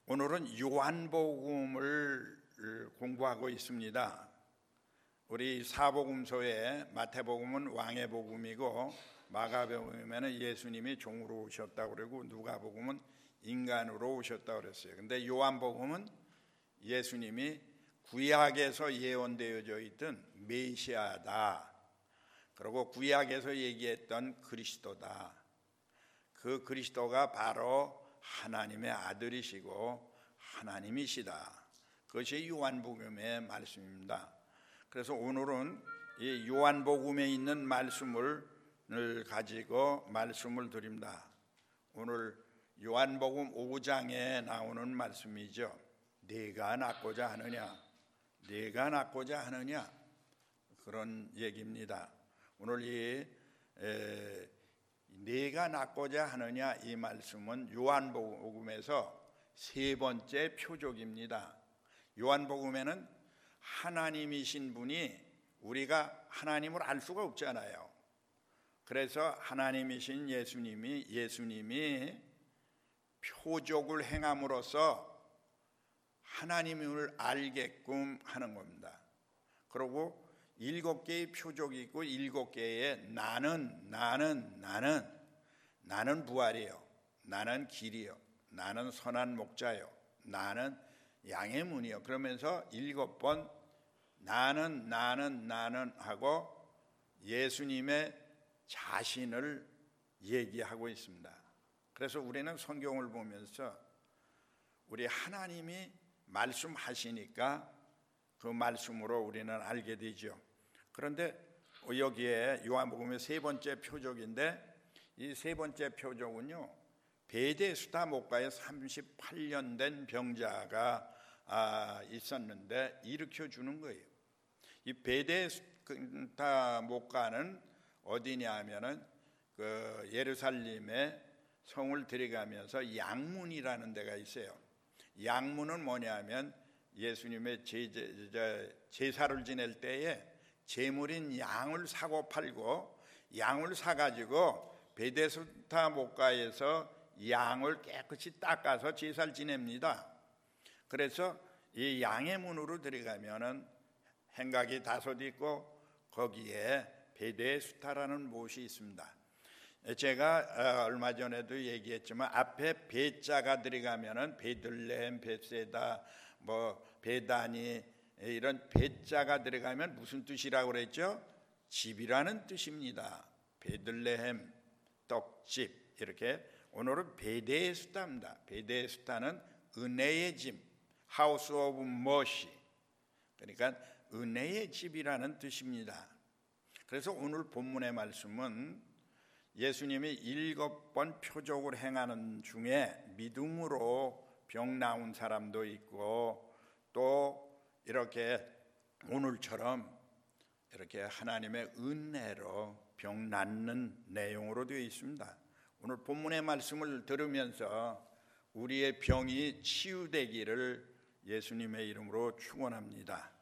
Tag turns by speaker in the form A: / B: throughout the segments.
A: 오늘은 요한복음을 공부하고 있습니다. 우리 사복음서에 마태복음은 왕의 복음이고 마가복음에는 예수님이 종으로 오셨다고 그러고 누가복음은 인간으로 오셨다고 그랬어요. 근데 요한복음은 예수님이 구약에서 예언되어져 있던 메시아다. 그리고 구약에서 얘기했던 그리스도다. 그 그리스도가 바로 하나님의 아들이시고 하나님이시다. 그것이 요한복음의 말씀입니다. 그래서 오늘은 이 요한복음에 있는 말씀을 가지고 말씀을 드립니다. 오늘 요한복음 5장에 나오는 말씀이죠. 네가 낳고자 하느냐, 네가 낳고자 하느냐, 그런 얘기입니다. 오늘 이 네가 낳고자 하느냐 이 말씀은 요한복음에서 세 번째 표적입니다. 요한복음에는 하나님이신 분이 우리가 하나님을 알 수가 없잖아요. 그래서 하나님이신 예수님이 표적을 행함으로써 하나님을 알게끔 하는 겁니다. 그리고 7개의 표적이 있고 7개의 나는 부활이요, 나는 길이요, 나는 선한 목자요, 나는 양의 문이요. 그러면서 7번 나는 하고 예수님의 자신을 얘기하고 있습니다. 그래서 우리는 성경을 보면서 우리 하나님이 말씀하시니까 그 말씀으로 우리는 알게 되죠. 그런데 여기에 요한복음의 세 번째 표적인데 이 세 번째 표적은요, 베데스다 목가에 38년 된 병자가 있었는데 일으켜 주는 거예요. 이 베데스다 목가는 어디냐 하면은 그 예루살렘에 성을 들어가면서 양문이라는 데가 있어요. 양문은 뭐냐면 예수님의 제사를 지낼 때에 제물인 양을 사고 팔고 양을 사가지고 베데스다 목가에서 양을 깨끗이 닦아서 제사를 지냅니다. 그래서 이 양의 문으로 들어가면은 행각이 5 있고 거기에 베데스다라는 못이 있습니다. 제가 얼마 전에도 얘기했지만 앞에 베자가 들어가면은 베들레헴, 벳세다, 베다니 이런 베자가 들어가면 무슨 뜻이라고 그랬죠? 집이라는 뜻입니다. 베들레헴, 떡집. 이렇게 오늘은 베데스다입니다. 베데스다는 은혜의 집, 하우스 오브 머시, 그러니까 은혜의 집이라는 뜻입니다. 그래서 오늘 본문의 말씀은 예수님이 7번 표적을 행하는 중에 믿음으로 병 나은 사람도 있고 또 이렇게 오늘처럼 이렇게 하나님의 은혜로 병 낫는 내용으로 되어 있습니다. 오늘 본문의 말씀을 들으면서 우리의 병이 치유되기를 예수님의 이름으로 축원합니다.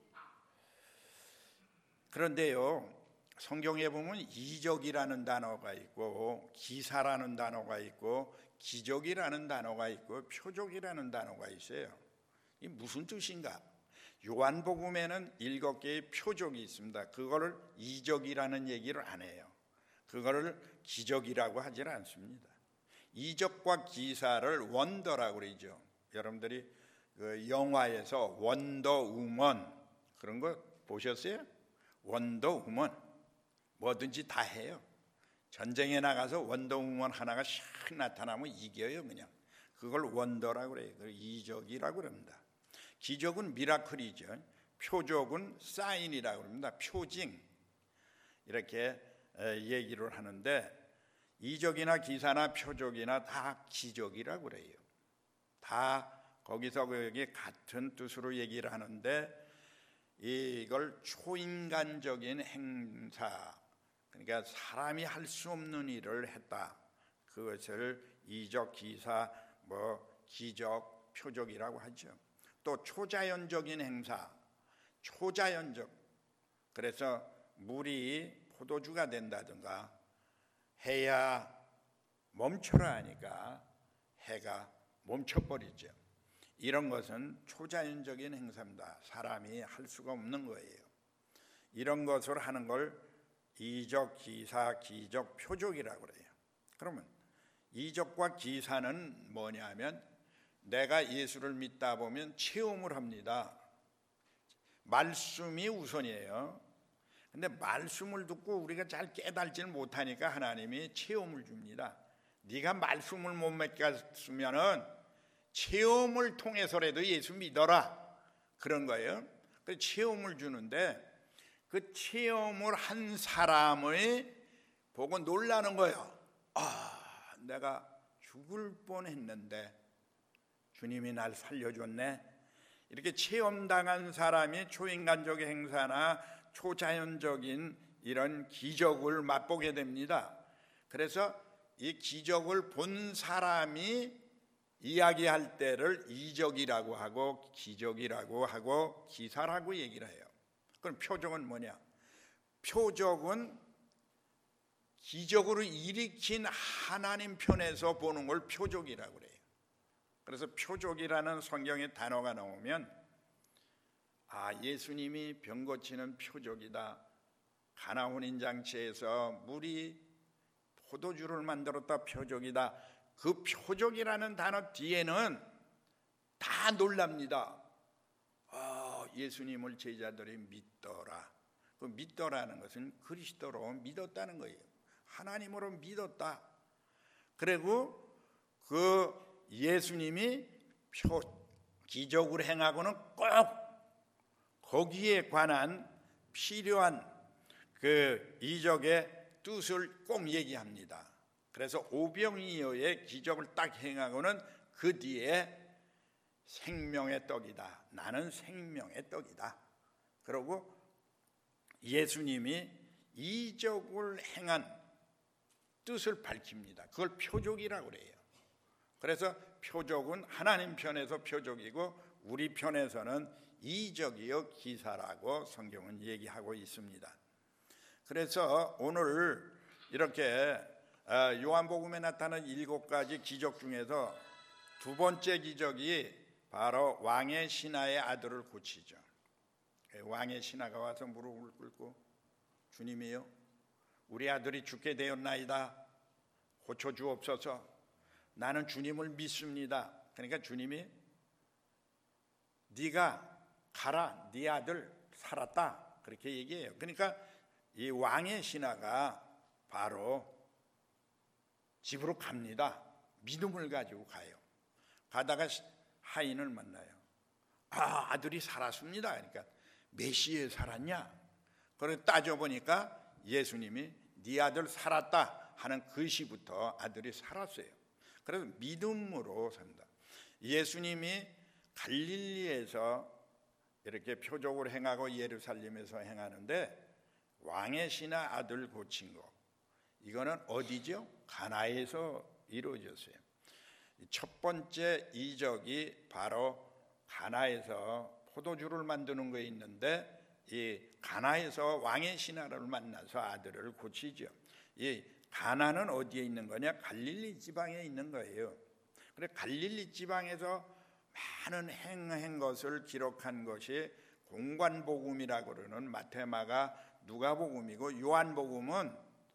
A: 그런데요, 성경에 보면 이적이라는 단어가 있고 기사라는 단어가 있고 기적이라는 단어가 있고 표적이라는 단어가 있어요. 이게 무슨 뜻인가? 요한복음에는 7개의 표적이 있습니다. 그거를 이적이라는 얘기를 안 해요. 그거를 기적이라고 하질 않습니다. 이적과 기사를 원더라고 그러죠. 여러분들이 그 영화에서 원더우먼 그런 거 보셨어요? 원더우먼 뭐든지 다 해요. 전쟁에 나가서 원더우먼 하나가 샥 나타나면 이겨요. 그냥 그걸 원더라고 그래요. 그걸 이적이라고 그럽니다. 기적은 미라클이죠. 표적은 사인이라고 합니다. 표징 이렇게 얘기를 하는데 이적이나 기사나 표적이나 다 기적이라고 그래요. 다 거기서 거기 같은 뜻으로 얘기를 하는데 이걸 초인간적인 행사, 그러니까 사람이 할 수 없는 일을 했다. 그것을 이적, 기사, 기적, 표적이라고 하죠. 또 초자연적인 행사, 초자연적. 그래서 물이 포도주가 된다든가 해야 멈춰라 하니까 해가 멈춰버리죠. 이런 것은 초자연적인 행사입니다. 사람이 할 수가 없는 거예요. 이런 것을 하는 걸 이적, 기사, 기적, 표적이라고 그래요. 그러면 이적과 기사는 뭐냐 하면 내가 예수를 믿다 보면 체험을 합니다. 말씀이 우선이에요. 근데 말씀을 듣고 우리가 잘 깨달지를 못하니까 하나님이 체험을 줍니다. 네가 말씀을 못 맺겠으면은 체험을 통해서라도 예수 믿어라, 그런 거예요. 그 체험을 주는데 그 체험을 한 사람을 보고 놀라는 거예요. 아, 내가 죽을 뻔했는데 주님이 날 살려줬네. 이렇게 체험당한 사람이 초인간적 행사나 초자연적인 이런 기적을 맛보게 됩니다. 그래서 이 기적을 본 사람이 이야기할 때를 이적이라고 하고 기적이라고 하고 기사라고 얘기를 해요. 그럼 표적은 뭐냐? 표적은 기적으로 일으킨 하나님 편에서 보는 걸 표적이라고 그래요. 그래서 표적이라는 성경의 단어가 나오면 예수님이 병 고치는 표적이다. 가나 혼인잔치에서 물이 포도주를 만들었다, 표적이다. 그 표적이라는 단어 뒤에는 다 놀랍니다. 예수님을 제자들이 믿더라. 그 믿더라는 것은 그리스도로 믿었다는 거예요. 하나님으로 믿었다. 그리고 그 예수님이 기적을 행하고는 꼭 거기에 관한 필요한 그 이적의 뜻을 꼭 얘기합니다. 그래서 오병이어의 기적을 딱 행하고는 그 뒤에 생명의 떡이다. 나는 생명의 떡이다. 그리고 예수님이 이적을 행한 뜻을 밝힙니다. 그걸 표적이라고 그래요. 그래서 표적은 하나님 편에서 표적이고 우리 편에서는 이적이요 기사라고 성경은 얘기하고 있습니다. 그래서 오늘 이렇게 요한복음에 나타난 7가지 기적 중에서 두 번째 기적이 바로 왕의 신하의 아들을 고치죠. 왕의 신하가 와서 무릎을 꿇고 주님이요, 우리 아들이 죽게 되었나이다. 고쳐주옵소서. 나는 주님을 믿습니다. 그러니까 주님이 네가 가라, 네 아들 살았다, 그렇게 얘기해요. 그러니까 이 왕의 신하가 바로 집으로 갑니다. 믿음을 가지고 가요. 가다가 하인을 만나요. 아들이 살았습니다. 그러니까 메시에 살았냐? 그래서 따져보니까 예수님이 네 아들 살았다 하는 그 시부터 아들이 살았어요. 그래서 믿음으로 산다. 예수님이 갈릴리에서 이렇게 표적을 행하고 예루살렘에서 행하는데 왕의 신하 아들 고친 거, 이거는 어디죠? 가나에서 이루어졌어요. 첫 번째 이적이 바로 가나에서 포도주를 만드는 거에 있는데, 이 가나에서 왕의 신하를 만나서 아들을 고치죠. 이 가나는 어디에 있는 거냐? 갈릴리 지방에 있는 거예요. 그래 갈릴리 지방에서 많은 행한 것을 기록한 것이 공관복음이라고 그러는 마태, 마가, 누가복음이고, 요한복음은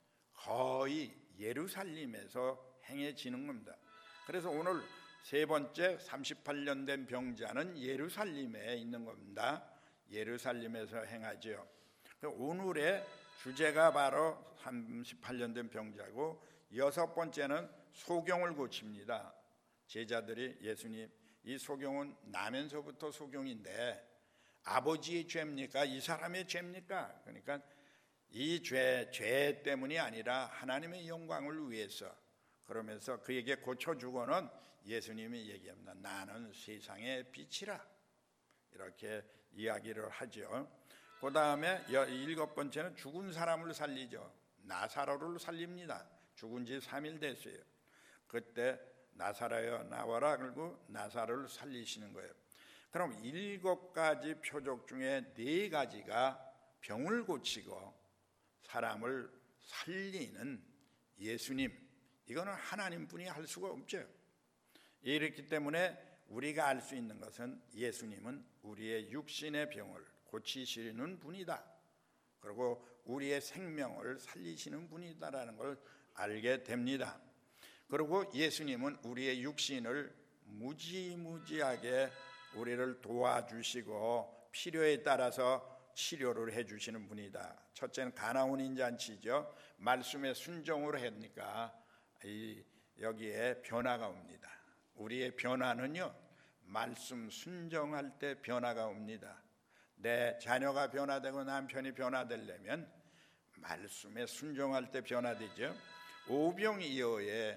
A: 거의 예루살렘에서 행해지는 겁니다. 그래서 오늘 세 번째 38년 된 병자는 예루살렘에 있는 겁니다. 예루살렘에서 행하죠. 오늘의 주제가 바로 38년 된 병자고, 여섯 번째는 소경을 고칩니다. 제자들이 예수님, 이 소경은 나면서부터 소경인데 아버지의 죄입니까? 이 사람의 죄입니까? 그러니까 이 죄 때문이 아니라 하나님의 영광을 위해서, 그러면서 그에게 고쳐주고는 예수님이 얘기합니다. 나는 세상의 빛이라, 이렇게 이야기를 하죠. 그 다음에 일곱 번째는 죽은 사람을 살리죠. 나사로를 살립니다. 죽은 지 3일 됐어요. 그때 나사로여 나와라, 그리고 나사로를 살리시는 거예요. 그럼 7가지 표적 중에 4가지가 병을 고치고 사람을 살리는 예수님, 이거는 하나님뿐이 할 수가 없죠. 이렇기 때문에 우리가 알 수 있는 것은 예수님은 우리의 육신의 병을 고치시는 분이다. 그리고 우리의 생명을 살리시는 분이다라는 걸 알게 됩니다. 그리고 예수님은 우리의 육신을 무지무지하게 우리를 도와주시고 필요에 따라서 치료를 해주시는 분이다. 첫째는 가나온인 잔치죠. 말씀에 순종을 하니까 여기에 변화가 옵니다. 우리의 변화는요, 말씀 순종할 때 변화가 옵니다. 내 자녀가 변화되고 남편이 변화되려면 말씀에 순종할 때 변화되죠. 오병이어의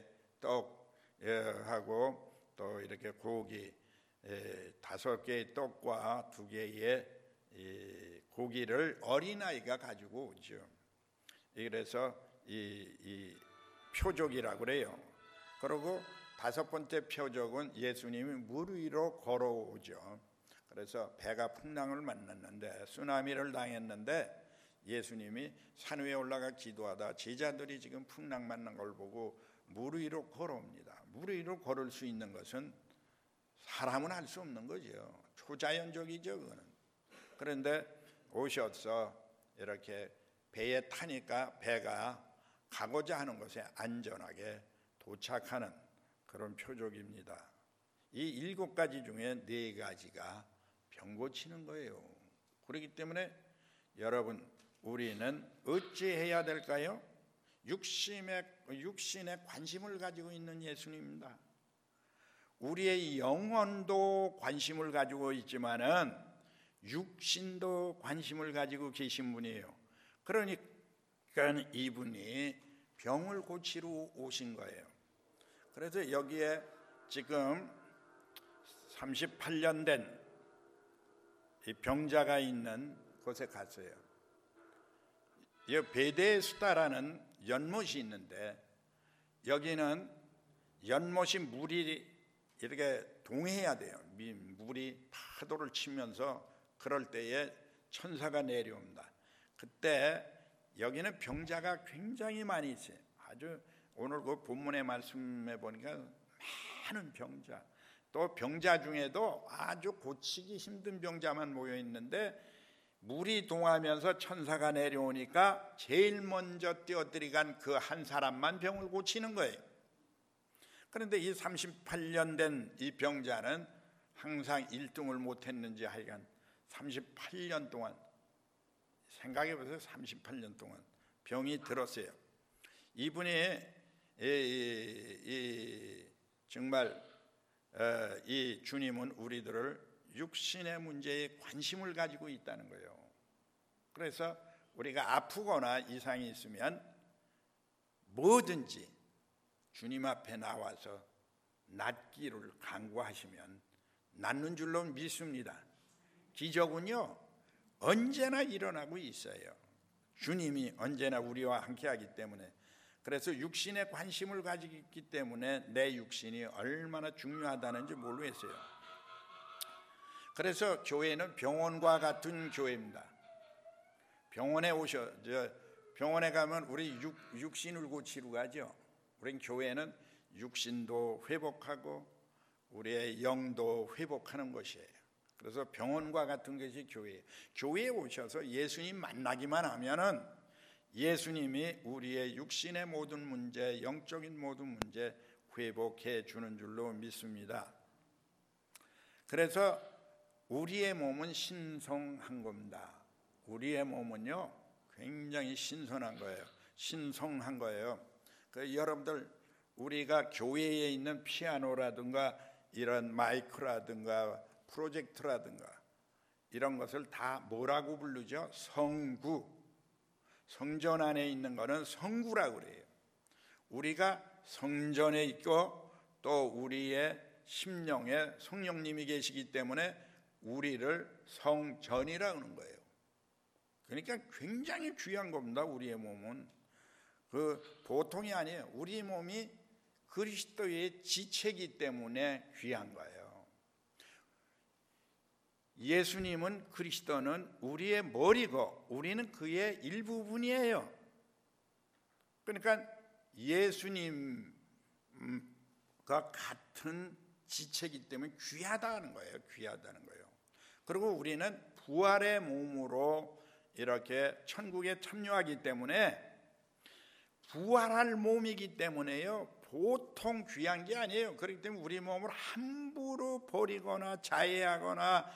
A: 떡하고 또 이렇게 고기 5개의 떡과 2개의 고기를 어린아이가 가지고 오죠. 그래서 이 표적이라고 그래요. 그리고 5번째 표적은 예수님이 물 위로 걸어오죠. 그래서 배가 풍랑을 만났는데 쓰나미를 당했는데 예수님이 산 위에 올라가 기도하다 제자들이 지금 풍랑 만난 걸 보고 물 위로 걸어옵니다. 물 위로 걸을 수 있는 것은 사람은 할 수 없는 거죠. 초자연적이죠, 그거는. 그런데 오셔서 이렇게 배에 타니까 배가 가고자 하는 곳에 안전하게 도착하는 그런 표적입니다. 이 7가지 중에 4가지가 병 고치는 거예요. 그렇기 때문에 여러분, 우리는 어찌해야 될까요? 육신에 관심을 가지고 있는 예수님입니다. 우리의 영혼도 관심을 가지고 있지만은 육신도 관심을 가지고 계신 분이에요. 그러니까 이분이 병을 고치러 오신 거예요. 그래서 여기에 지금 38년 된 이 병자가 있는 곳에 갔어요. 이 베데스다라는 연못이 있는데 여기는 연못이 물이 이렇게 동해야 돼요. 물이 파도를 치면서 그럴 때에 천사가 내려옵니다. 그때 여기는 병자가 굉장히 많이 있어요. 아주 오늘 그 본문의 말씀에 보니까 많은 병자, 또 병자 중에도 아주 고치기 힘든 병자만 모여 있는데 물이 동하면서 천사가 내려오니까 제일 먼저 뛰어들어간 그 한 사람만 병을 고치는 거예요. 그런데 이 38년 된 이 병자는 항상 1등을 못했는지 하여간 38년 동안, 생각해보세요. 38년 동안 병이 들었어요. 이분이 정말 이 주님은 우리들을 육신의 문제에 관심을 가지고 있다는 거예요. 그래서 우리가 아프거나 이상이 있으면 뭐든지 주님 앞에 나와서 낫기를 간구하시면 낫는 줄로 믿습니다. 기적은요 언제나 일어나고 있어요. 주님이 언제나 우리와 함께하기 때문에. 그래서 육신에 관심을 가지고 있기 때문에 내 육신이 얼마나 중요하다는지 모르겠어요. 그래서 교회는 병원과 같은 교회입니다. 병원에 가면 우리 육신을 고치러 가죠. 우린 교회는 육신도 회복하고 우리의 영도 회복하는 것이에요. 그래서 병원과 같은 것이 교회예요. 교회에 오셔서 예수님 만나기만 하면은 예수님이 우리의 육신의 모든 문제, 영적인 모든 문제 회복해 주는 줄로 믿습니다. 그래서 우리의 몸은 신성한 겁니다. 우리의 몸은요 굉장히 신선한 거예요. 신성한 거예요. 여러분들, 우리가 교회에 있는 피아노라든가 이런 마이크라든가 프로젝트라든가 이런 것을 다 뭐라고 부르죠? 성구. 성전 안에 있는 거는 성구라고 그래요. 우리가 성전에 있고 또 우리의 심령에 성령님이 계시기 때문에 우리를 성전이라고 하는 거예요. 그러니까 굉장히 귀한 겁니다. 우리의 몸은 보통이 아니에요. 우리 몸이 그리스도의 지체이기 때문에 귀한 거예요. 예수님은, 그리스도는 우리의 머리고 우리는 그의 일부분이에요. 그러니까 예수님과 같은 지체이기 때문에 귀하다는 거예요. 귀하다는 거예요. 그리고 우리는 부활의 몸으로 이렇게 천국에 참여하기 때문에 부활할 몸이기 때문에요. 보통 귀한 게 아니에요. 그렇기 때문에 우리 몸을 함부로 버리거나 자해하거나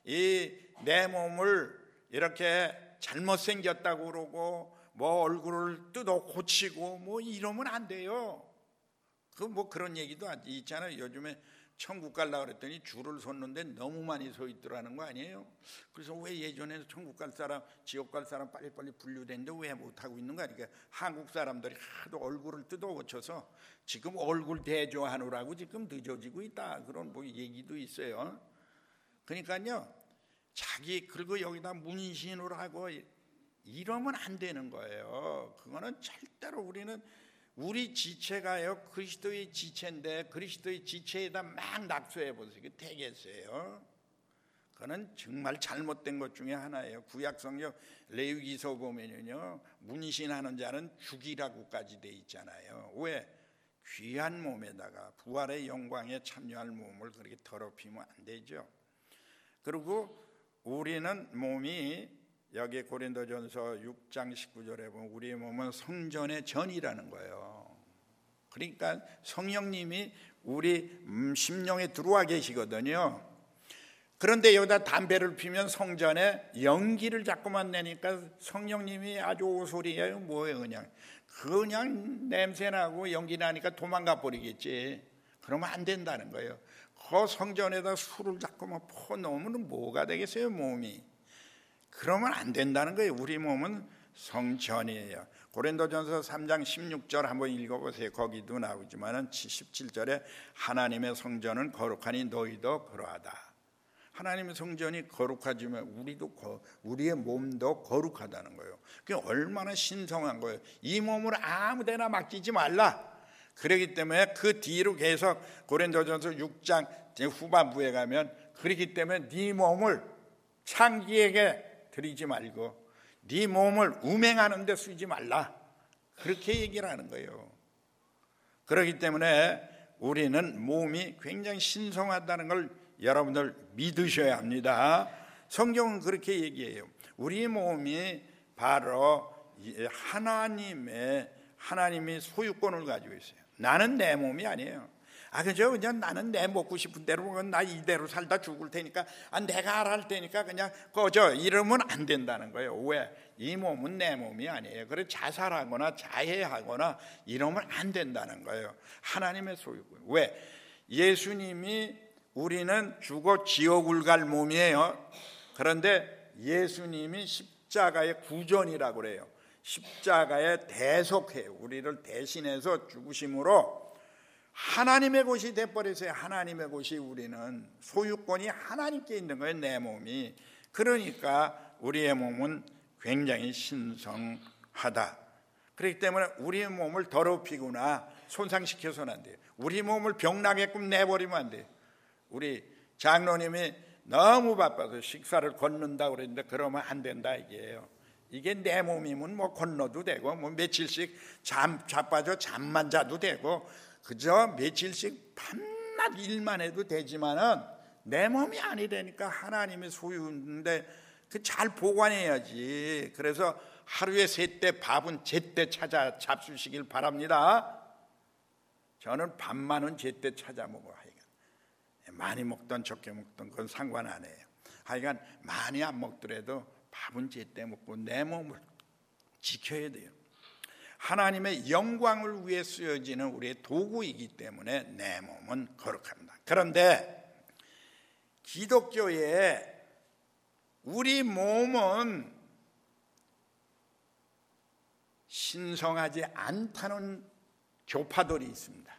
A: 내 몸을 이렇게 잘못생겼다고 그러고 뭐 얼굴을 뜯어 고치고 뭐 이러면 안 돼요. 그 뭐 그런 얘기도 있잖아요. 요즘에 천국 가려고 그랬더니 줄을 섰는데 너무 많이 서 있더라는 거 아니에요. 그래서 왜 예전에 천국 갈 사람 지옥 갈 사람 빨리빨리 분류됐는데 왜 못하고 있는 거 아니까. 한국 사람들이 하도 얼굴을 뜯어 고쳐서 지금 얼굴 대조하느라고 지금 늦어지고 있다, 그런 뭐 얘기도 있어요. 그러니까요, 자기 그리고 여기다 문신을 하고 이러면 안 되는 거예요. 그거는 절대로 우리 지체가요 그리스도의 지체인데 그리스도의 지체에다 막 낙서해 보세요. 그 되겠어요? 그거는 정말 잘못된 것 중에 하나예요. 구약성경 레위기서 보면요, 문신하는 자는 죽이라고까지 돼 있잖아요. 왜? 귀한 몸에다가 부활의 영광에 참여할 몸을 그렇게 더럽히면 안 되죠. 그리고 우리는 몸이 여기 고린도전서 6장 19절에 보면 우리의 몸은 성전의 전이라는 거예요. 그러니까 성령님이 우리 심령에 들어와 계시거든요. 그런데 여기다 담배를 피면 성전에 연기를 자꾸만 내니까 성령님이 아주 오소리예요. 뭐예요? 그냥 냄새나고 연기 나니까 도망가 버리겠지. 그러면 안 된다는 거예요. 그 성전에다 술을 자꾸만 퍼놓으면 뭐가 되겠어요, 몸이? 그러면 안 된다는 거예요. 우리 몸은 성전이에요. 고린도전서 3장 16절 한번 읽어보세요. 거기도 나오지만 17절에 하나님의 성전은 거룩하니 너희도 그러하다. 하나님의 성전이 거룩하지만 우리의 몸도 거룩하다는 거예요. 그게 얼마나 신성한 거예요. 이 몸을 아무데나 맡기지 말라. 그렇기 때문에 그 뒤로 계속 고린도전서 6장 후반부에 가면 그렇기 때문에 네 몸을 창기에게 드리지 말고 네 몸을 음행하는 데 쓰지 말라, 그렇게 얘기를 하는 거예요. 그렇기 때문에 우리는 몸이 굉장히 신성하다는 걸 여러분들 믿으셔야 합니다. 성경은 그렇게 얘기해요. 우리 몸이 바로 하나님이 소유권을 가지고 있어요. 나는 내 몸이 아니에요. 그냥 나는 내 먹고 싶은 대로 나 이대로 살다 죽을 테니까 내가 알아할 테니까 그냥 꺼져, 이러면 안 된다는 거예요. 왜? 이 몸은 내 몸이 아니에요. 그래 자살하거나 자해하거나 이러면 안 된다는 거예요. 하나님의 소유권. 왜? 예수님이 우리는 죽어 지옥을 갈 몸이에요. 그런데 예수님이 십자가의 구전이라고 그래요. 십자가의 대속해요. 우리를 대신해서 죽으심으로 하나님의 것이 돼버렸어요. 하나님의 것이, 우리는 소유권이 하나님께 있는 거예요, 내 몸이. 그러니까 우리의 몸은 굉장히 신성하다. 그렇기 때문에 우리의 몸을 더럽히거나 손상시켜서는 안 돼요. 우리 몸을 병나게끔 내버리면 안 돼요. 우리 장로님이 너무 바빠서 식사를 걷는다고 그랬는데 그러면 안 된다 이게요. 이게 내 몸이면 뭐 건너도 되고 뭐 며칠씩 자빠져 잠만 자도 되고 그저 며칠씩 밤낮 일만 해도 되지만은 내 몸이 아니라니까. 하나님의 소유인데 그 잘 보관해야지. 그래서 하루에 3때 밥은 제때 찾아 잡수시길 바랍니다. 저는 밥만은 제때 찾아 먹어요. 많이 먹던 적게 먹던 그건 상관 안 해요. 하여간 많이 안 먹더라도 밥은 제때 먹고 내 몸을 지켜야 돼요. 하나님의 영광을 위해 쓰여지는 우리의 도구이기 때문에 내 몸은 거룩합니다. 그런데 기독교에 우리 몸은 신성하지 않다는 교파들이 있습니다.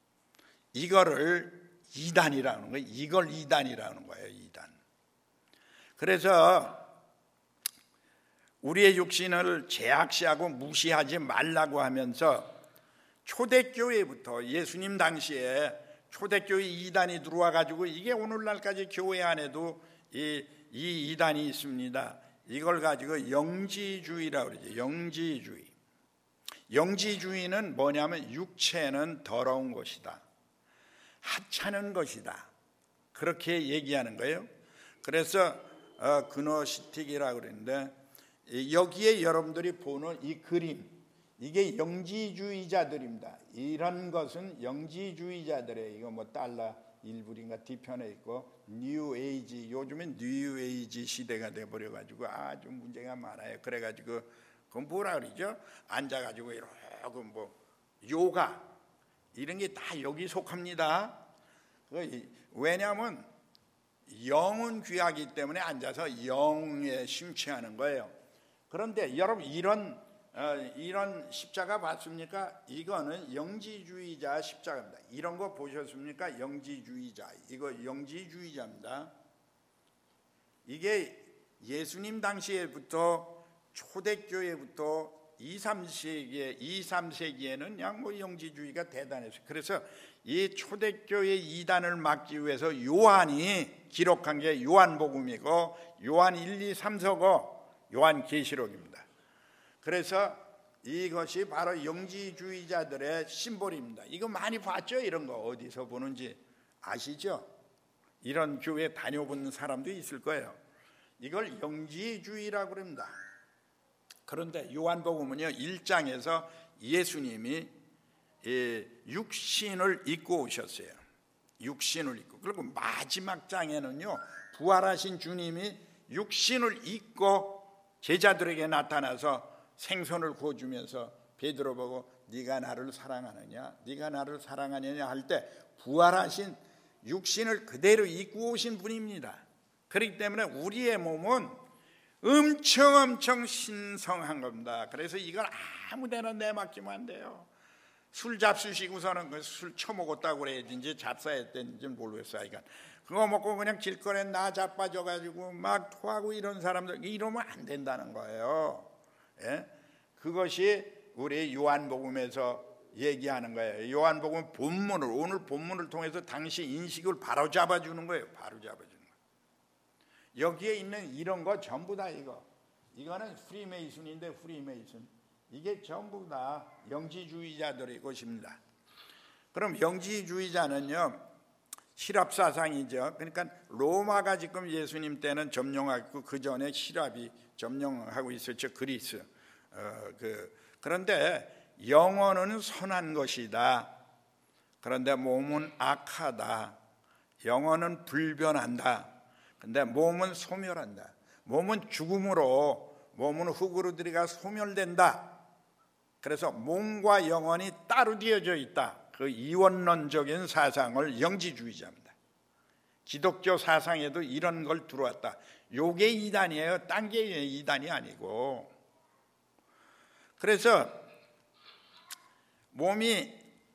A: 이거를 이단이라는 거예요. 이걸 이단이라는 거예요. 이단. 그래서 우리의 육신을 제약시하고 무시하지 말라고 하면서 초대교회부터 예수님 당시에 초대교회 이단이 들어와 가지고 이게 오늘날까지 교회 안에도 이 이단이 있습니다. 이걸 가지고 영지주의라고 그러죠. 영지주의. 영지주의는 뭐냐면 육체는 더러운 것이다. 하찮은 것이다. 그렇게 얘기하는 거예요. 그래서 그노시틱이라고 그러는데, 여기에 여러분들이 보는 이 그림, 이게 영지주의자들입니다. 이런 것은 영지주의자들의, 이거 뭐 달러 1불인가 뒤편에 있고, 뉴에이지, 요즘엔 뉴에이지 시대가 돼버려가지고 아주 문제가 많아요. 그래가지고 그건 뭐라 그러죠? 앉아가지고 이러고 뭐 요가 이런 게 다 여기 속합니다. 왜냐하면 영은 귀하기 때문에 앉아서 영에 심취하는 거예요. 그런데 여러분 이런 십자가 봤습니까? 이거는 영지주의자 십자가입니다. 이런 거 보셨습니까? 영지주의자, 이거 영지주의자입니다. 이게 예수님 당시에부터 초대교회부터 2, 3세기에는 그냥 뭐 영지주의가 대단했어요. 그래서 이 초대교회 이단을 막기 위해서 요한이 기록한 게 요한복음이고, 요한 1, 2, 3서고 요한계시록입니다. 그래서 이것이 바로 영지주의자들의 심볼입니다. 이거 많이 봤죠? 이런 거 어디서 보는지 아시죠? 이런 교회 다녀본 사람도 있을 거예요. 이걸 영지주의라고 합니다. 그런데 요한복음은요 1장에서 예수님이 육신을 입고 오셨어요. 육신을 입고. 그리고 마지막 장에는요 부활하신 주님이 육신을 입고 제자들에게 나타나서 생선을 구워주면서 베드로 보고 네가 나를 사랑하느냐, 네가 나를 사랑하느냐 할 때 부활하신 육신을 그대로 입고 오신 분입니다. 그렇기 때문에 우리의 몸은 엄청 신성한 겁니다. 그래서 이걸 아무데나 내맡기면 안 돼요. 술 잡수시고서는 술 처먹었다고 그래야지 잡사했는지 모르겠어요. 그거 먹고 그냥 길거리에 나 자빠져가지고 막 토하고 이런 사람들, 이러면 안 된다는 거예요. 예? 그것이 우리 요한복음에서 얘기하는 거예요. 요한복음 본문을, 오늘 본문을 통해서 당시 인식을 바로 잡아주는 거예요. 바로 잡아주는 거예요. 여기에 있는 이런 거 전부 다 이거는 프리메이슨인데, 프리메이슨 이게 전부 다 영지주의자들의 것입니다. 그럼 영지주의자는요 시랍 사상이죠. 그러니까 로마가 지금 예수님 때는 점령하고 그 전에 시랍이 점령하고 있었죠. 그리스. 그런데 영혼은 선한 것이다. 그런데 몸은 악하다. 영혼은 불변한다. 근데 몸은 소멸한다. 몸은 죽음으로, 몸은 흙으로 들어가 소멸된다. 그래서 몸과 영혼이 따로 되어져 있다. 그 이원론적인 사상을 영지주의자입니다. 기독교 사상에도 이런 걸 들어왔다. 요게 이단이에요. 딴 게 이단이 아니고. 그래서 몸은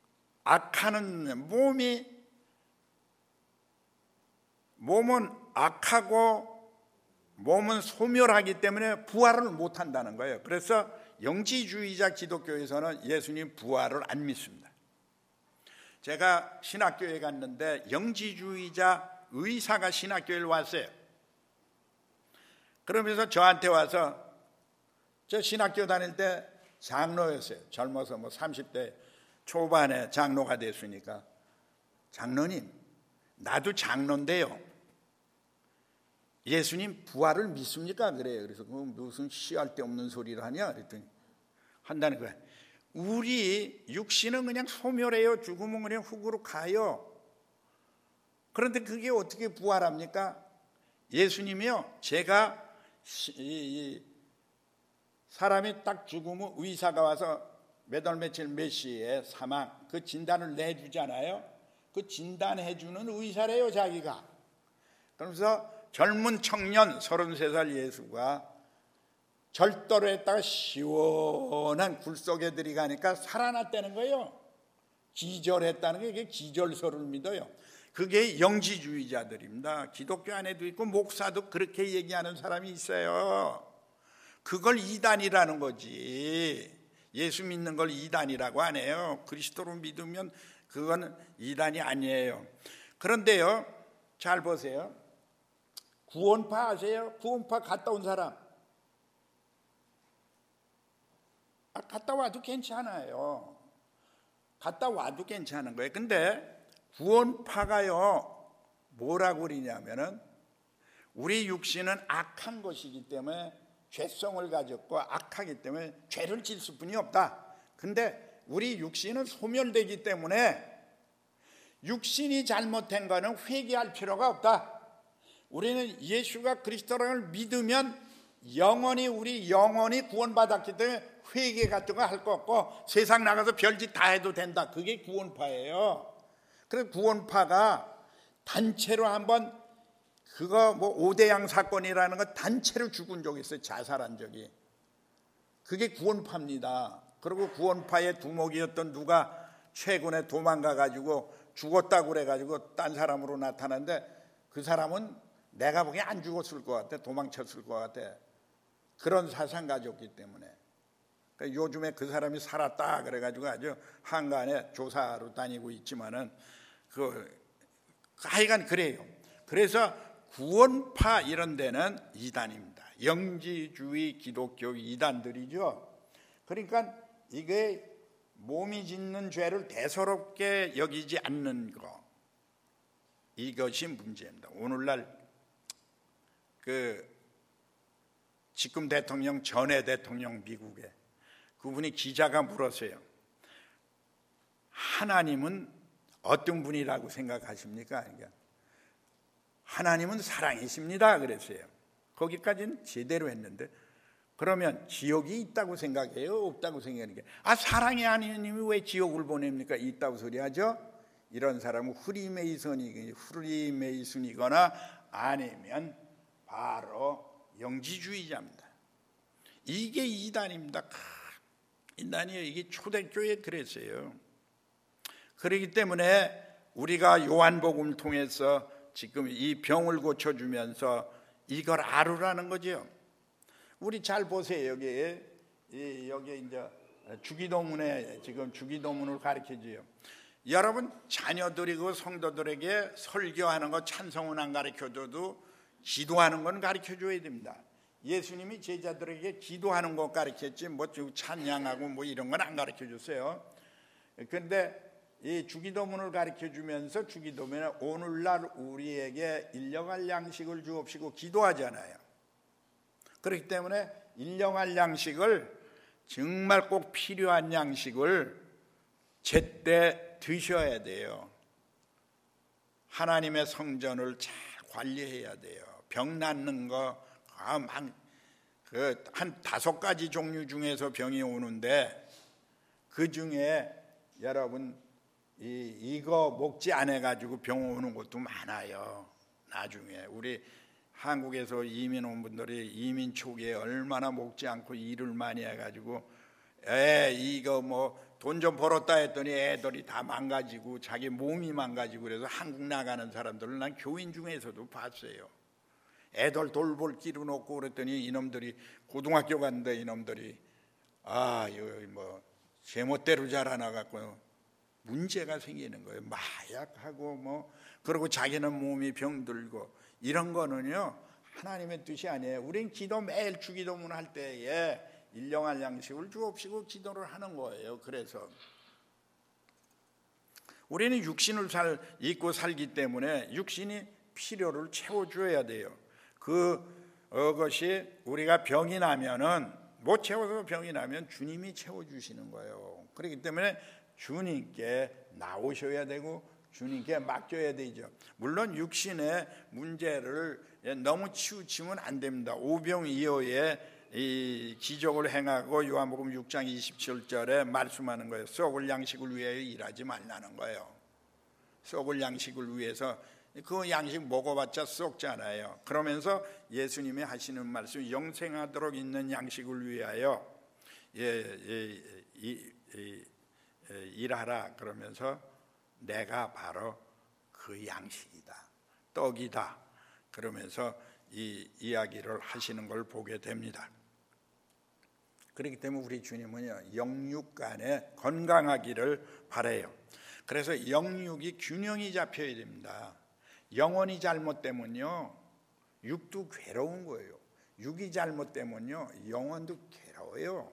A: 악하고 몸은 소멸하기 때문에 부활을 못한다는 거예요. 그래서 영지주의자 기독교에서는 예수님 부활을 안 믿습니다. 제가 신학교에 갔는데 영지주의자 의사가 신학교에 왔어요. 그러면서 저한테 와서, 저 신학교 다닐 때 장로였어요. 젊어서 뭐 30대 초반에 장로가 됐으니까, 장로님 나도 장로인데요 예수님 부활을 믿습니까? 그래요. 그래서 무슨 씨알 데 없는 소리를 하냐 그랬더니 한다는 거예요. 우리 육신은 그냥 소멸해요. 죽으면 그냥 흙으로 가요. 그런데 그게 어떻게 부활합니까? 예수님이요, 제가 사람이 딱 죽으면 의사가 와서 몇 월 며칠 몇 시에 사망, 그 진단을 내주잖아요. 그 진단해주는 의사래요, 자기가. 그러면서 젊은 청년 33살 예수가 절도를 했다가 시원한 굴 속에 들어가니까 살아났다는 거예요. 기절했다는 게, 이게 기절설을 믿어요. 그게 영지주의자들입니다. 기독교 안에도 있고 목사도 그렇게 얘기하는 사람이 있어요. 그걸 이단이라는 거지. 예수 믿는 걸 이단이라고 안 해요. 그리스도로 믿으면 그건 이단이 아니에요. 그런데요, 잘 보세요. 구원파 아세요? 구원파 갔다 온 사람. 갔다 와도 괜찮아요. 갔다 와도 괜찮은 거예요. 근데 구원파가요 뭐라고 그러냐면은 우리 육신은 악한 것이기 때문에 죄성을 가졌고 악하기 때문에 죄를 질 수뿐이 없다. 근데 우리 육신은 소멸되기 때문에 육신이 잘못된 거는 회개할 필요가 없다. 우리는 예수가 그리스도를 믿으면 우리 영원히 구원받았기 때문에 회개 같은 거 할 거 없고 세상 나가서 별짓 다 해도 된다. 그게 구원파예요. 그래서 구원파가 단체로 한번 그거 뭐 오대양 사건이라는 거 단체로 죽은 적이 있어요. 자살한 적이. 그게 구원파입니다. 그리고 구원파의 두목이었던 누가 최근에 도망가 가지고 죽었다고 그래 가지고 딴 사람으로 나타났는데 그 사람은 내가 보기엔 안 죽었을 것 같아. 도망쳤을 것 같아. 그런 사상 가졌기 때문에. 그러니까 요즘에 그 사람이 살았다 그래 가지고 아주 한간에 조사로 다니고 있지만은 하여간 그래요. 그래서 구원파 이런 데는 이단입니다. 영지주의 기독교 이단들이죠. 그러니까 이게 몸이 짓는 죄를 대수롭게 여기지 않는 거, 이것이 문제입니다. 오늘날 지금 대통령 전에 대통령 미국에 그분이 기자가 물었어요. 하나님은 어떤 분이라고 생각하십니까? 그러니까 하나님은 사랑이십니다 그랬어요. 거기까지는 제대로 했는데 그러면 지옥이 있다고 생각해요? 없다고 생각하니까 사랑의 하나님이 왜 지옥을 보냅니까? 있다고 소리하죠. 이런 사람은 프리메이슨이거나 아니면 바로 영지주의자입니다. 이게 이단입니다. 이단이에요. 이게 초대교회에 그랬어요. 그렇기 때문에 우리가 요한복음을 통해서 지금 이 병을 고쳐주면서 이걸 알으라는 거죠. 우리 잘 보세요. 여기 이제 주기도문에 지금 주기도문을 가르쳐줘요. 여러분 자녀들이 그 성도들에게 설교하는 거 찬송은 안 가르쳐줘도 기도하는 건 가르쳐줘야 됩니다. 예수님이 제자들에게 기도하는 거 가르쳤지 뭐 찬양하고 뭐 이런 건 안 가르쳐줬어요. 그런데 이 주기도문을 가르쳐주면서 주기도문에 오늘날 우리에게 일용할 양식을 주옵시고 기도하잖아요. 그렇기 때문에 일용할 양식을 정말 꼭 필요한 양식을 제때 드셔야 돼요. 하나님의 성전을 잘 관리해야 돼요. 병 낫는 거 한 5가지 종류 중에서 병이 오는데 그 중에 여러분 이거 먹지 않아 가지고 병 오는 것도 많아요. 나중에 우리 한국에서 이민 온 분들이 이민 초기에 얼마나 먹지 않고 일을 많이 해가지고 이거 뭐 돈 좀 벌었다 했더니 애들이 다 망가지고 자기 몸이 망가지고 그래서 한국 나가는 사람들을 난 교인 중에서도 봤어요. 애들 돌볼 길은 없고 그랬더니 이놈들이 고등학교 갔는데 이놈들이 이거 뭐 제멋대로 자라나갖고 문제가 생기는 거예요. 마약하고 뭐 그리고 자기는 몸이 병들고 이런 거는요 하나님의 뜻이 아니에요. 우린 기도 매일 주기도문 할 때에 일용할 양식을 주옵시고 기도를 하는 거예요. 그래서 우리는 육신을 입고 살기 때문에 육신이 필요를 채워줘야 돼요. 그것이 우리가 병이 나면은 못 채워서 병이 나면 주님이 채워주시는 거예요. 그렇기 때문에 주님께 나오셔야 되고 주님께 맡겨야 되죠. 물론 육신의 문제를 너무 치우치면 안 됩니다. 오병이어의 이 기적을 행하고 요한복음 6장 27절에 말씀하는 거예요. 썩을 양식을 위하여 일하지 말라는 거예요. 썩을 양식을 위해서 그 양식 먹어봤자 썩잖아요. 그러면서 예수님이 하시는 말씀 영생하도록 있는 양식을 위하여 일하라 그러면서 내가 바로 그 양식이다, 떡이다 그러면서 이 이야기를 하시는 걸 보게 됩니다. 그렇기 때문에 우리 주님은요 영육 간에 건강하기를 바라요. 그래서 영육이 균형이 잡혀야 됩니다. 영혼이 잘못되면요 육도 괴로운 거예요. 육이 잘못되면요 영혼도 괴로워요.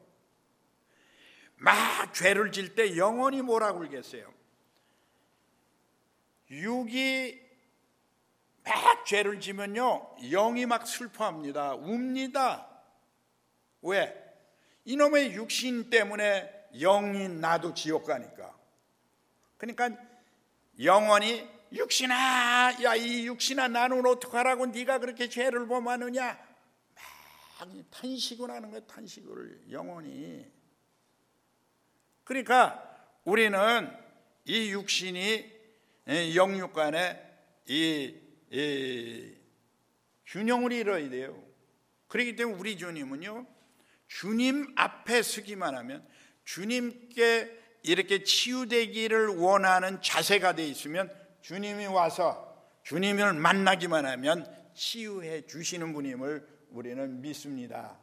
A: 막 죄를 질 때 영혼이 뭐라고 그러겠어요? 육이 막 죄를 지면요, 영이 막 슬퍼합니다. 웁니다. 왜? 이놈의 육신 때문에 영이 나도 지옥 가니까. 그러니까 영원히 육신아, 야 이 육신아, 나는 어떡하라고 네가 그렇게 죄를 범하느냐, 막 탄식을 하는 거예요. 탄식을 영원히. 그러니까 우리는 이 육신이 영육 간에 이 균형을 이뤄야 돼요. 그렇기 때문에 우리 주님은요, 주님 앞에 서기만 하면, 주님께 이렇게 치유되기를 원하는 자세가 돼 있으면 주님이 와서 주님을 만나기만 하면 치유해 주시는 분임을 우리는 믿습니다.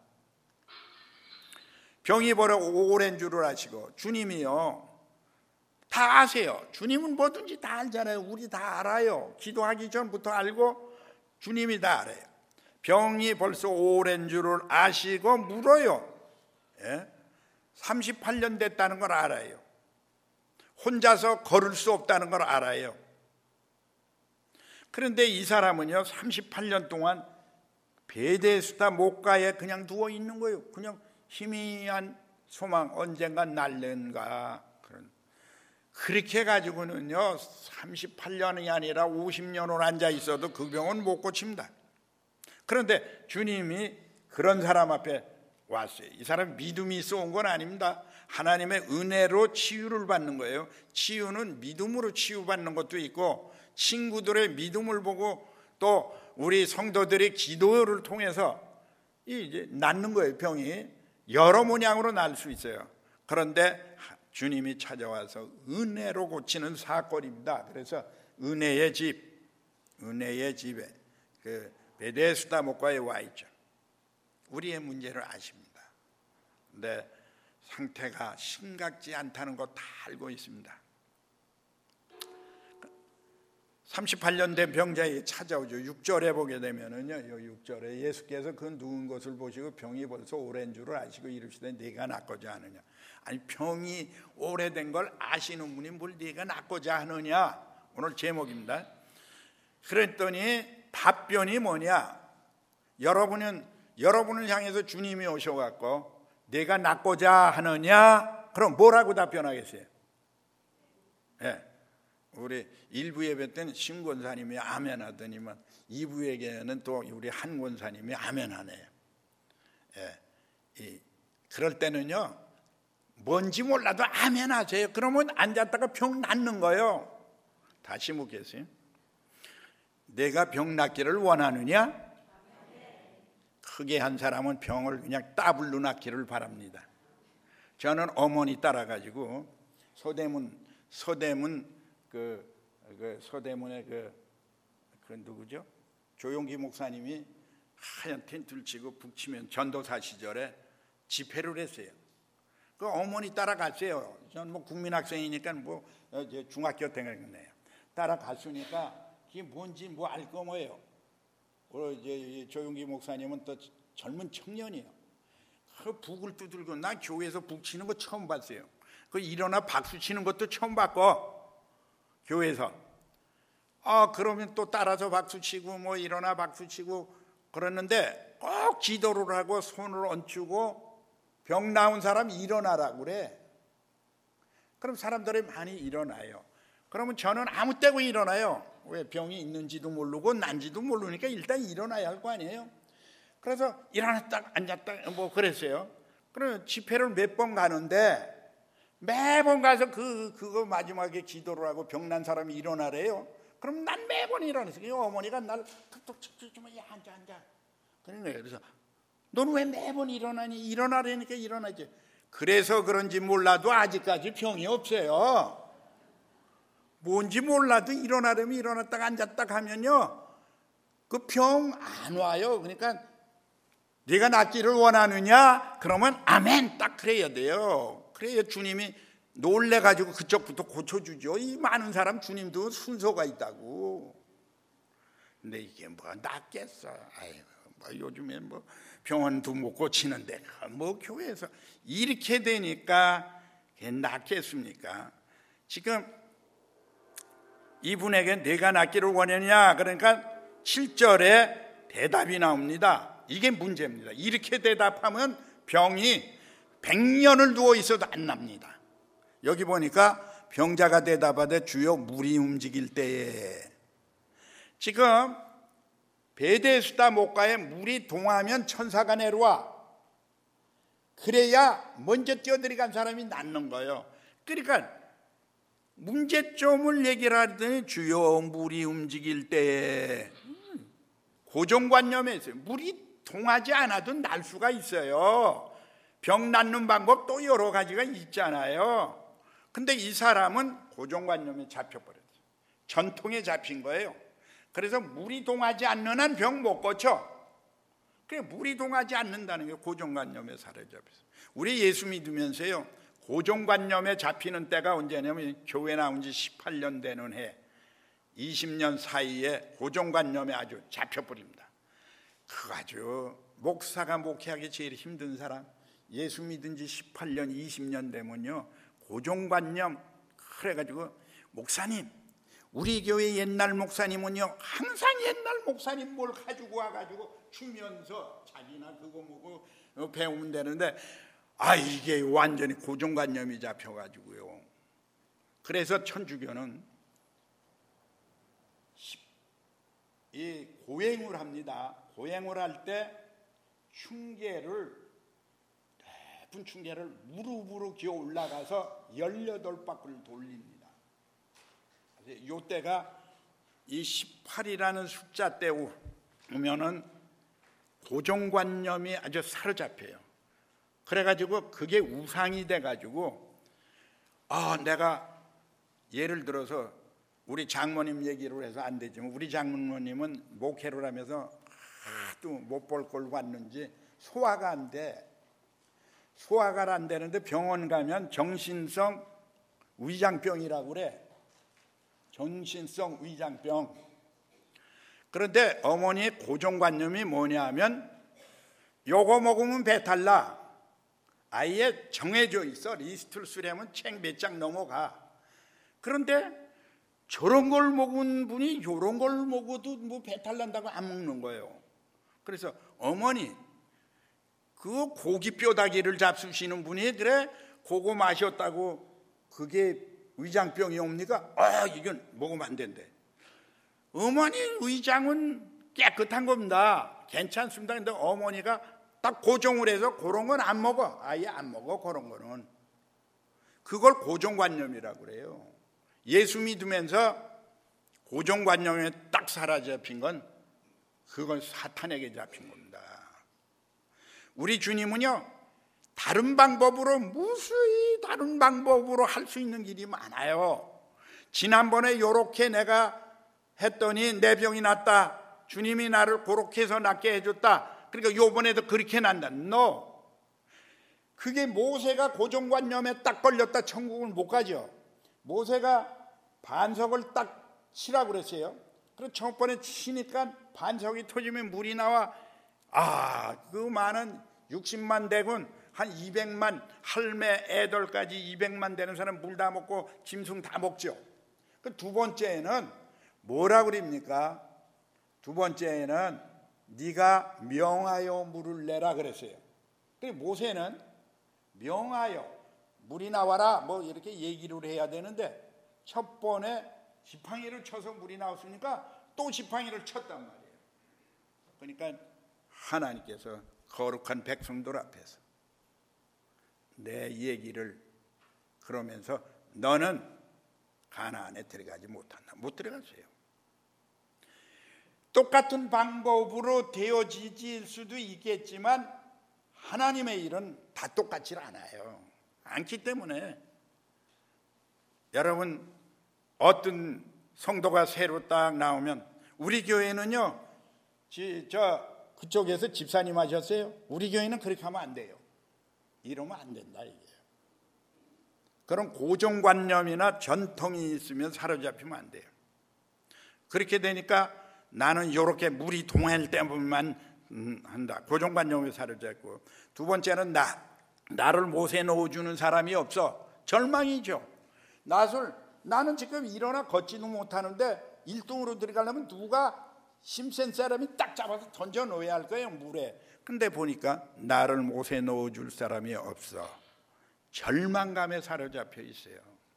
A: 병이 벌어 오랜 줄을 아시고, 주님이요 다 아세요. 주님은 뭐든지 다 알잖아요. 우리 다 알아요. 기도하기 전부터 알고 주님이 다 알아요. 병이 벌써 오랜 줄을 아시고 물어요. 38년 됐다는 걸 알아요. 혼자서 걸을 수 없다는 걸 알아요. 그런데 이 사람은요, 38년 동안 베데스다 목가에 그냥 누워 있는 거예요. 그냥 희미한 소망, 언젠간 날는가. 그렇게 해가지고는요, 38년이 아니라 50년을 앉아 있어도 그 병은 못 고칩니다. 그런데 주님이 그런 사람 앞에 왔어요. 이 사람 믿음이 있어 온 건 아닙니다. 하나님의 은혜로 치유를 받는 거예요. 치유는 믿음으로 치유받는 것도 있고, 친구들의 믿음을 보고 또 우리 성도들의 기도를 통해서 이제 낫는 거예요. 병이 여러 모양으로 날 수 있어요. 그런데 주님이 찾아와서 은혜로 고치는 사건입니다. 그래서 은혜의 집에 그 베데스다 목가에 와 있죠. 우리의 문제를 아십니다. 근데 상태가 심각지 않다는 거 다 알고 있습니다. 38년 된 병자에 찾아오죠. 6절에 보게 되면은요, 6절에 예수께서 그 누운 것을 보시고 병이 벌써 오랜 줄을 아시고 이르시되 네가 낫고자 하느냐. 아니, 병이 오래된 걸 아시는 분이 뭘 네가 낫고자 하느냐, 오늘 제목입니다. 그랬더니 답변이 뭐냐, 여러분을 향해서 주님이 오셔갖고 네가 낫고자 하느냐, 그럼 뭐라고 답변하겠어요? 우리 1부 예배 때는 신 권사님이 아멘 하더니만 2부 예배는 또 우리 한 권사님이 아멘 하네요. 그럴 때는요, 뭔지 몰라도 아멘 하세요. 그러면 앉았다가 병 낫는 거예요. 다시 묻겠어요. 내가 병 낫기를 원하느냐? 크게 한 사람은 병을 그냥 따블로 낫기를 바랍니다. 저는 어머니 따라가지고 서대문의 그 누구죠? 조용기 목사님이 하얀 텐트를 치고 북치면 전도사 시절에 집회를 했어요. 그 어머니 따라갔어요. 저는 뭐 국민학생이니까 뭐 중학교 때겠네요. 따라갔으니까 그게 뭔지 뭐 알 거 뭐예요. 조용기 목사님은 또 젊은 청년이에요. 그 북을 두들고, 나 교회에서 북 치는 거 처음 봤어요. 그 일어나 박수 치는 것도 처음 봤고, 교회에서. 그러면 또 따라서 박수 치고 뭐 일어나 박수 치고 그러는데, 꼭 기도를 하고 손을 얹히고 병 나은 사람 일어나라고 그래. 그럼 사람들이 많이 일어나요. 그러면 저는 아무 때고 일어나요. 왜? 병이 있는지도 모르고 난지도 모르니까 일단 일어나야 할 거 아니에요. 그래서 일어났다 앉았다 뭐 그랬어요. 그럼 집회를 몇 번 가는데 매번 가서 그거 마지막에 기도를 하고 병난 사람이 일어나래요. 그럼 난 매번 일어났어요. 어머니가 날 툭툭 툭툭, 야 앉아 그런 거예요. 그래서 너는 왜 매번 일어나니? 일어나려니까 일어나지. 그래서 그런지 몰라도 아직까지 병이 없어요. 뭔지 몰라도 일어나려면 일어났다가 앉았다 하면요, 그 병 안 와요. 그러니까 네가 낫기를 원하느냐? 그러면 아멘 딱 그래야 돼요. 그래야 주님이 놀래가지고 그쪽부터 고쳐주죠. 이 많은 사람 주님도 순서가 있다고. 근데 이게 뭐 낫겠어. 아이고, 뭐 요즘에 뭐 병원도 못 고치는데 뭐 교회에서 이렇게 되니까 낫겠습니까? 지금 이분에게 내가 낫기를 원하냐? 그러니까 7절에 대답이 나옵니다. 이게 문제입니다. 이렇게 대답하면 병이 100년을 누워 있어도 안 납니다. 여기 보니까 병자가 대답하되 주여 물이 움직일 때에, 지금 베데스다 목가에 물이 동하면 천사가 내려와. 그래야 먼저 뛰어들어간 사람이 낫는 거예요. 그러니까 문제점을 얘기를 하더니 주여 물이 움직일 때에, 고정관념에 있어요. 물이 동하지 않아도 날 수가 있어요. 병 낫는 방법 또 여러 가지가 있잖아요. 근데 이 사람은 고정관념에 잡혀버렸어요. 전통에 잡힌 거예요. 그래서 물이 동하지 않는 한 병 못 고쳐. 그래, 물이 동하지 않는다는 게 고정관념에 사로잡혀서. 우리 예수 믿으면서요, 고정관념에 잡히는 때가 언제냐면 교회 나온 지 18년 되는 해, 20년 사이에 고정관념에 아주 잡혀버립니다. 그거 아주 목사가 목회하기 제일 힘든 사람, 예수 믿은 지 18년 20년 되면요, 고정관념, 그래가지고 목사님, 우리 교회 옛날 목사님은요 항상 옛날 목사님 뭘 가지고 와가지고 주면서 자기나 그거 뭐고 배우면 되는데, 이게 완전히 고정관념이 잡혀가지고요. 그래서 천주교는 이 고행을 합니다. 고행을 할 때 높은 충계를 무릎으로 기어 올라가서 18바퀴를 돌립니다. 이때가 이 18이라는 숫자 때 오면은 고정관념이 아주 사로잡혀요. 그래가지고 그게 우상이 돼가지고, 내가 예를 들어서 우리 장모님 얘기를 해서 안 되지만, 우리 장모님은 목회를 하면서 하도 못 볼 걸 봤는지 소화가 안 돼. 소화가 안 되는데 병원 가면 정신성 위장병이라고 그래. 정신성 위장병. 그런데 어머니의 고정관념이 뭐냐 하면, 요거 먹으면 배탈 나. 아예 정해져 있어. 리스트를 쓰려면 책 몇 장 넘어가. 그런데 저런 걸 먹은 분이 요런 걸 먹어도 뭐 배탈 난다고 안 먹는 거예요. 그래서 어머니, 그 고기 뼈다귀를 잡수시는 분이 그래 그거 마셨다고 그게 위장병이 옵니까? 이건 먹으면 안 된대. 어머니 위장은 깨끗한 겁니다. 괜찮습니다. 근데 어머니가 딱 고정을 해서 그런 건 안 먹어. 아예 안 먹어. 그런 거는. 그걸 고정관념이라고 그래요. 예수 믿으면서 고정관념에 딱 사로잡힌 건 그건 사탄에게 잡힌 겁니다. 우리 주님은요, 다른 방법으로, 무수히 다른 방법으로 할 수 있는 길이 많아요. 지난번에 요렇게 내가 했더니 내 병이 낫다. 주님이 나를 그렇게 해서 낫게 해줬다. 그러니까 요번에도 그렇게 난다. No. 그게 모세가 고정관념에 딱 걸렸다 천국을 못 가죠. 모세가 반석을 딱 치라고 그랬어요. 그래서 첫 번에 치니까 반석이 터지면 물이 나와. 그 많은 60만 대군, 한 200만 할매 애들까지 200만 되는 사람 물 다 먹고 짐승 다 먹죠. 그 두 번째는 뭐라 그럽니까? 두 번째는 네가 명하여 물을 내라 그랬어요. 그래서 모세는 명하여 물이 나와라 뭐 이렇게 얘기를 해야 되는데, 첫 번에 지팡이를 쳐서 물이 나왔으니까 또 지팡이를 쳤단 말이에요. 그러니까 하나님께서 거룩한 백성들 앞에서 내 얘기를 그러면서 너는 가나안에 들어가지 못한다. 못 들어갔어요. 똑같은 방법으로 되어질 수도 있겠지만 하나님의 일은 다 똑같지 않아요. 않기 때문에 여러분, 어떤 성도가 새로 딱 나오면, 우리 교회는요, 그쪽에서 집사님 하셨어요? 우리 교회는 그렇게 하면 안 돼요. 이러면 안 된다 이게요. 그런 고정관념이나 전통이 있으면 사로잡히면 안 돼요. 그렇게 되니까 나는 이렇게 물이 동할 때만 한다. 고정관념에 사로잡고, 두 번째는 나를 못해 넣어주는 사람이 없어. 절망이죠. 낫을 나는 지금 일어나 걷지도 못하는데 1등으로 들어가려면 누가 힘센 사람이 딱 잡아서 던져 놓아야 할 거예요, 물에. 근데 보니까 나를 못에 넣어줄 사람이 없어. 절망감에 사로잡혀 있어요.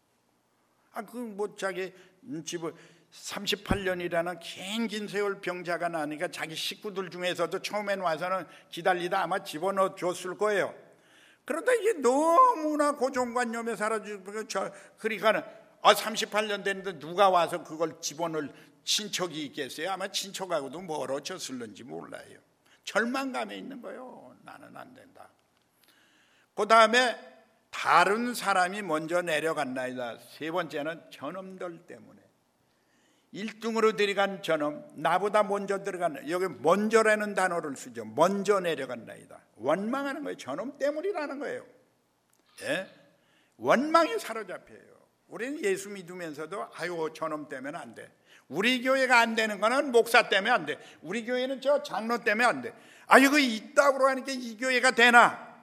A: 자기 집을 38년이라는 긴 세월 병자가 나니까 자기 식구들 중에서도 처음엔 와서는 기다리다 아마 집어넣어 줬을 거예요. 그러다 이게 너무나 고정관념에 사라지고, 그러니까는 38년 됐는데 누가 와서 그걸 집어넣을 친척이 있겠어요? 아마 친척하고도 멀어졌을는지 몰라요. 절망감에 있는 거예요. 나는 안 된다. 그 다음에 다른 사람이 먼저 내려갔나이다. 세 번째는 저놈들 때문에. 1등으로 들어간 저놈, 나보다 먼저 들어간, 여기 먼저라는 단어를 쓰죠. 먼저 내려갔나이다. 원망하는 거예요. 저놈 때문이라는 거예요. 예? 원망에 사로잡혀요. 우리는 예수 믿으면서도 저놈 때문에 안 돼. 우리 교회가 안 되는 거는 목사 때문에 안 돼. 우리 교회는 저 장로 때문에 안 돼. 이거 있다고 하니까 이 교회가 되나?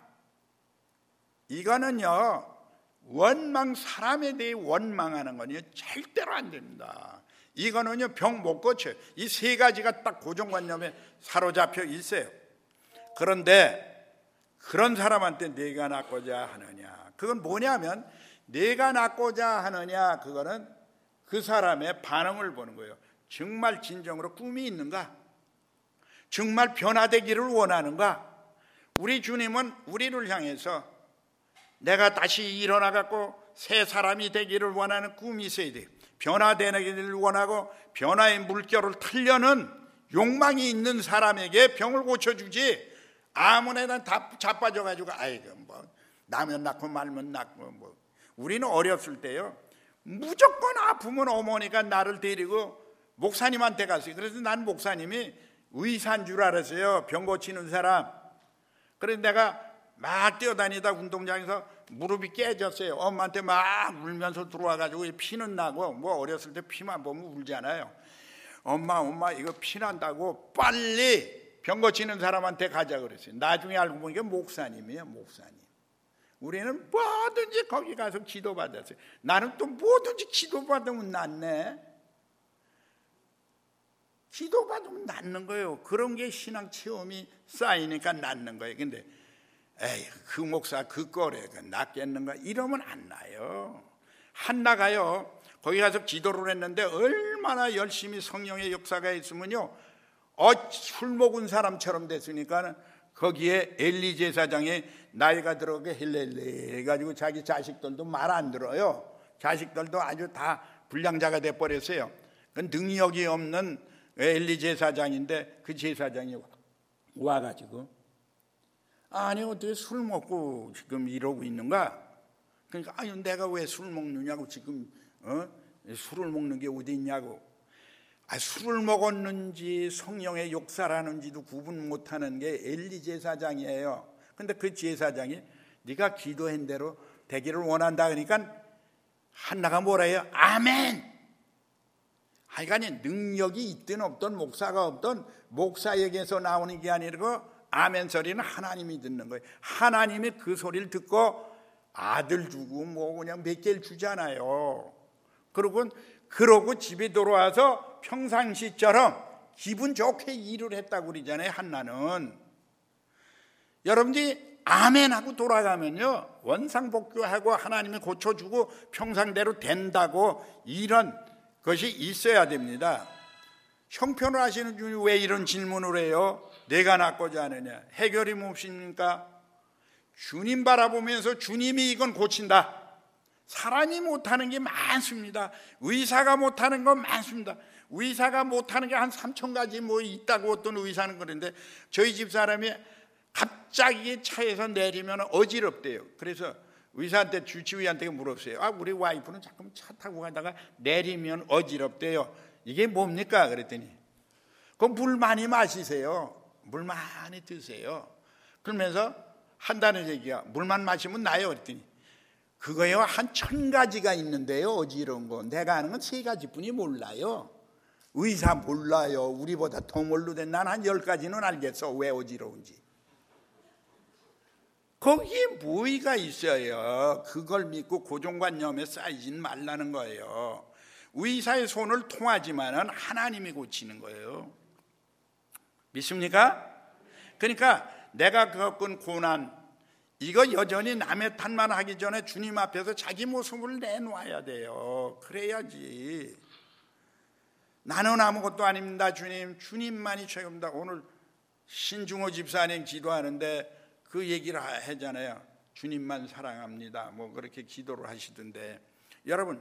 A: 이거는요, 사람에 대해 원망하는 거는요, 절대로 안 됩니다. 이거는요, 병 못 고쳐요. 이 세 가지가 딱 고정관념에 사로잡혀 있어요. 그런데 그런 사람한테 내가 낫고자 하느냐, 그건 뭐냐면 내가 낫고자 하느냐, 그거는 그 사람의 반응을 보는 거예요. 정말 진정으로 꿈이 있는가? 정말 변화되기를 원하는가? 우리 주님은 우리를 향해서 내가 다시 일어나갖고 새 사람이 되기를 원하는 꿈이 있어야 돼요. 변화되기를 원하고 변화의 물결을 타려는 욕망이 있는 사람에게 병을 고쳐주지, 아무나 다 자빠져가지고 나면 낫고 말면 낫고. 우리는 어렸을 때요, 무조건 아프면 어머니가 나를 데리고 목사님한테 갔어요. 그래서 난 목사님이 의사인 줄 알았어요. 병 고치는 사람. 그래서 내가 막 뛰어다니다 운동장에서 무릎이 깨졌어요. 엄마한테 막 울면서 들어와가지고 피는 나고, 어렸을 때 피만 보면 울잖아요. 엄마 이거 피 난다고 빨리 병 고치는 사람한테 가자 그랬어요. 나중에 알고 보니까 목사님이에요. 목사님. 우리는 뭐든지 거기 가서 기도받았어요. 나는 또 뭐든지 기도받으면 낫네. 기도받으면 낫는 거예요. 그런 게 신앙 체험이 쌓이니까 낫는 거예요. 근데 그 목사 그 꼴에 낫겠는가 이러면 안 나요. 한나가요, 거기 가서 기도를 했는데 얼마나 열심히 성령의 역사가 있으면요, 술 먹은 사람처럼 됐으니까 거기에 엘리 제사장이 나이가 들어게 헬렐레 해가지고 자기 자식들도 말 안 들어요. 자식들도 아주 다 불량자가 돼버렸어요. 그 능력이 없는 엘리 제사장인데 그 제사장이 와가지고 어떻게 술 먹고 지금 이러고 있는가? 그러니까 내가 왜 술 먹느냐고, 지금 술을 먹는 게 어디 있냐고. 술을 먹었는지 성령의 역사라는지도 구분 못하는 게 엘리 제사장이에요. 근데 그 제사장이 네가 기도한 대로 되기를 원한다 그러니까 한나가 뭐라 해요? 아멘. 하여간에 능력이 있든 없든 목사가 없든 목사에게서 나오는 게 아니고 아멘 소리는 하나님이 듣는 거예요. 하나님이 그 소리를 듣고 아들 주고 그냥 몇 개를 주잖아요. 그러고 집에 돌아와서 평상시처럼 기분 좋게 일을 했다고 그러잖아요. 한나는. 여러분들이 아멘하고 돌아가면요, 원상복귀하고 하나님이 고쳐주고 평상대로 된다고, 이런 것이 있어야 됩니다. 형편을 하시는 주님 왜 이런 질문을 해요? 내가 낫고자 하느냐. 해결이 무엇입니까? 주님 바라보면서 주님이 이건 고친다. 사람이 못하는 게 많습니다. 의사가 못하는 건 많습니다. 의사가 못하는 게 한 3,000가지 있다고 어떤 의사는 그런데, 저희 집 사람이 갑자기 차에서 내리면 어지럽대요. 그래서 의사한테, 주치의한테 물었어요. 우리 와이프는 자꾸 차 타고 가다가 내리면 어지럽대요. 이게 뭡니까? 그랬더니 물 많이 마시세요. 물 많이 드세요. 그러면서 한다는 얘기야. 물만 마시면 나요. 그랬더니 그거요, 한 1,000가지가 있는데요, 어지러운 거. 내가 아는 건 3가지뿐이 몰라요. 의사 몰라요. 우리보다 더 모르는데 난 한 10가지는 알겠어, 왜 어지러운지. 거기에 뭐가 있어요? 그걸 믿고 고정관념에 쌓이진 말라는 거예요. 의사의 손을 통하지만은 하나님이 고치는 거예요. 믿습니까? 그러니까 내가 겪은 고난, 이거 여전히 남의 탓만 하기 전에 주님 앞에서 자기 모습을 내놓아야 돼요. 그래야지. 나는 아무것도 아닙니다, 주님. 주님만이 최고입니다. 오늘 신중호 집사님 기도하는데 그 얘기를 하잖아요. 주님만 사랑합니다. 뭐 그렇게 기도를 하시던데, 여러분,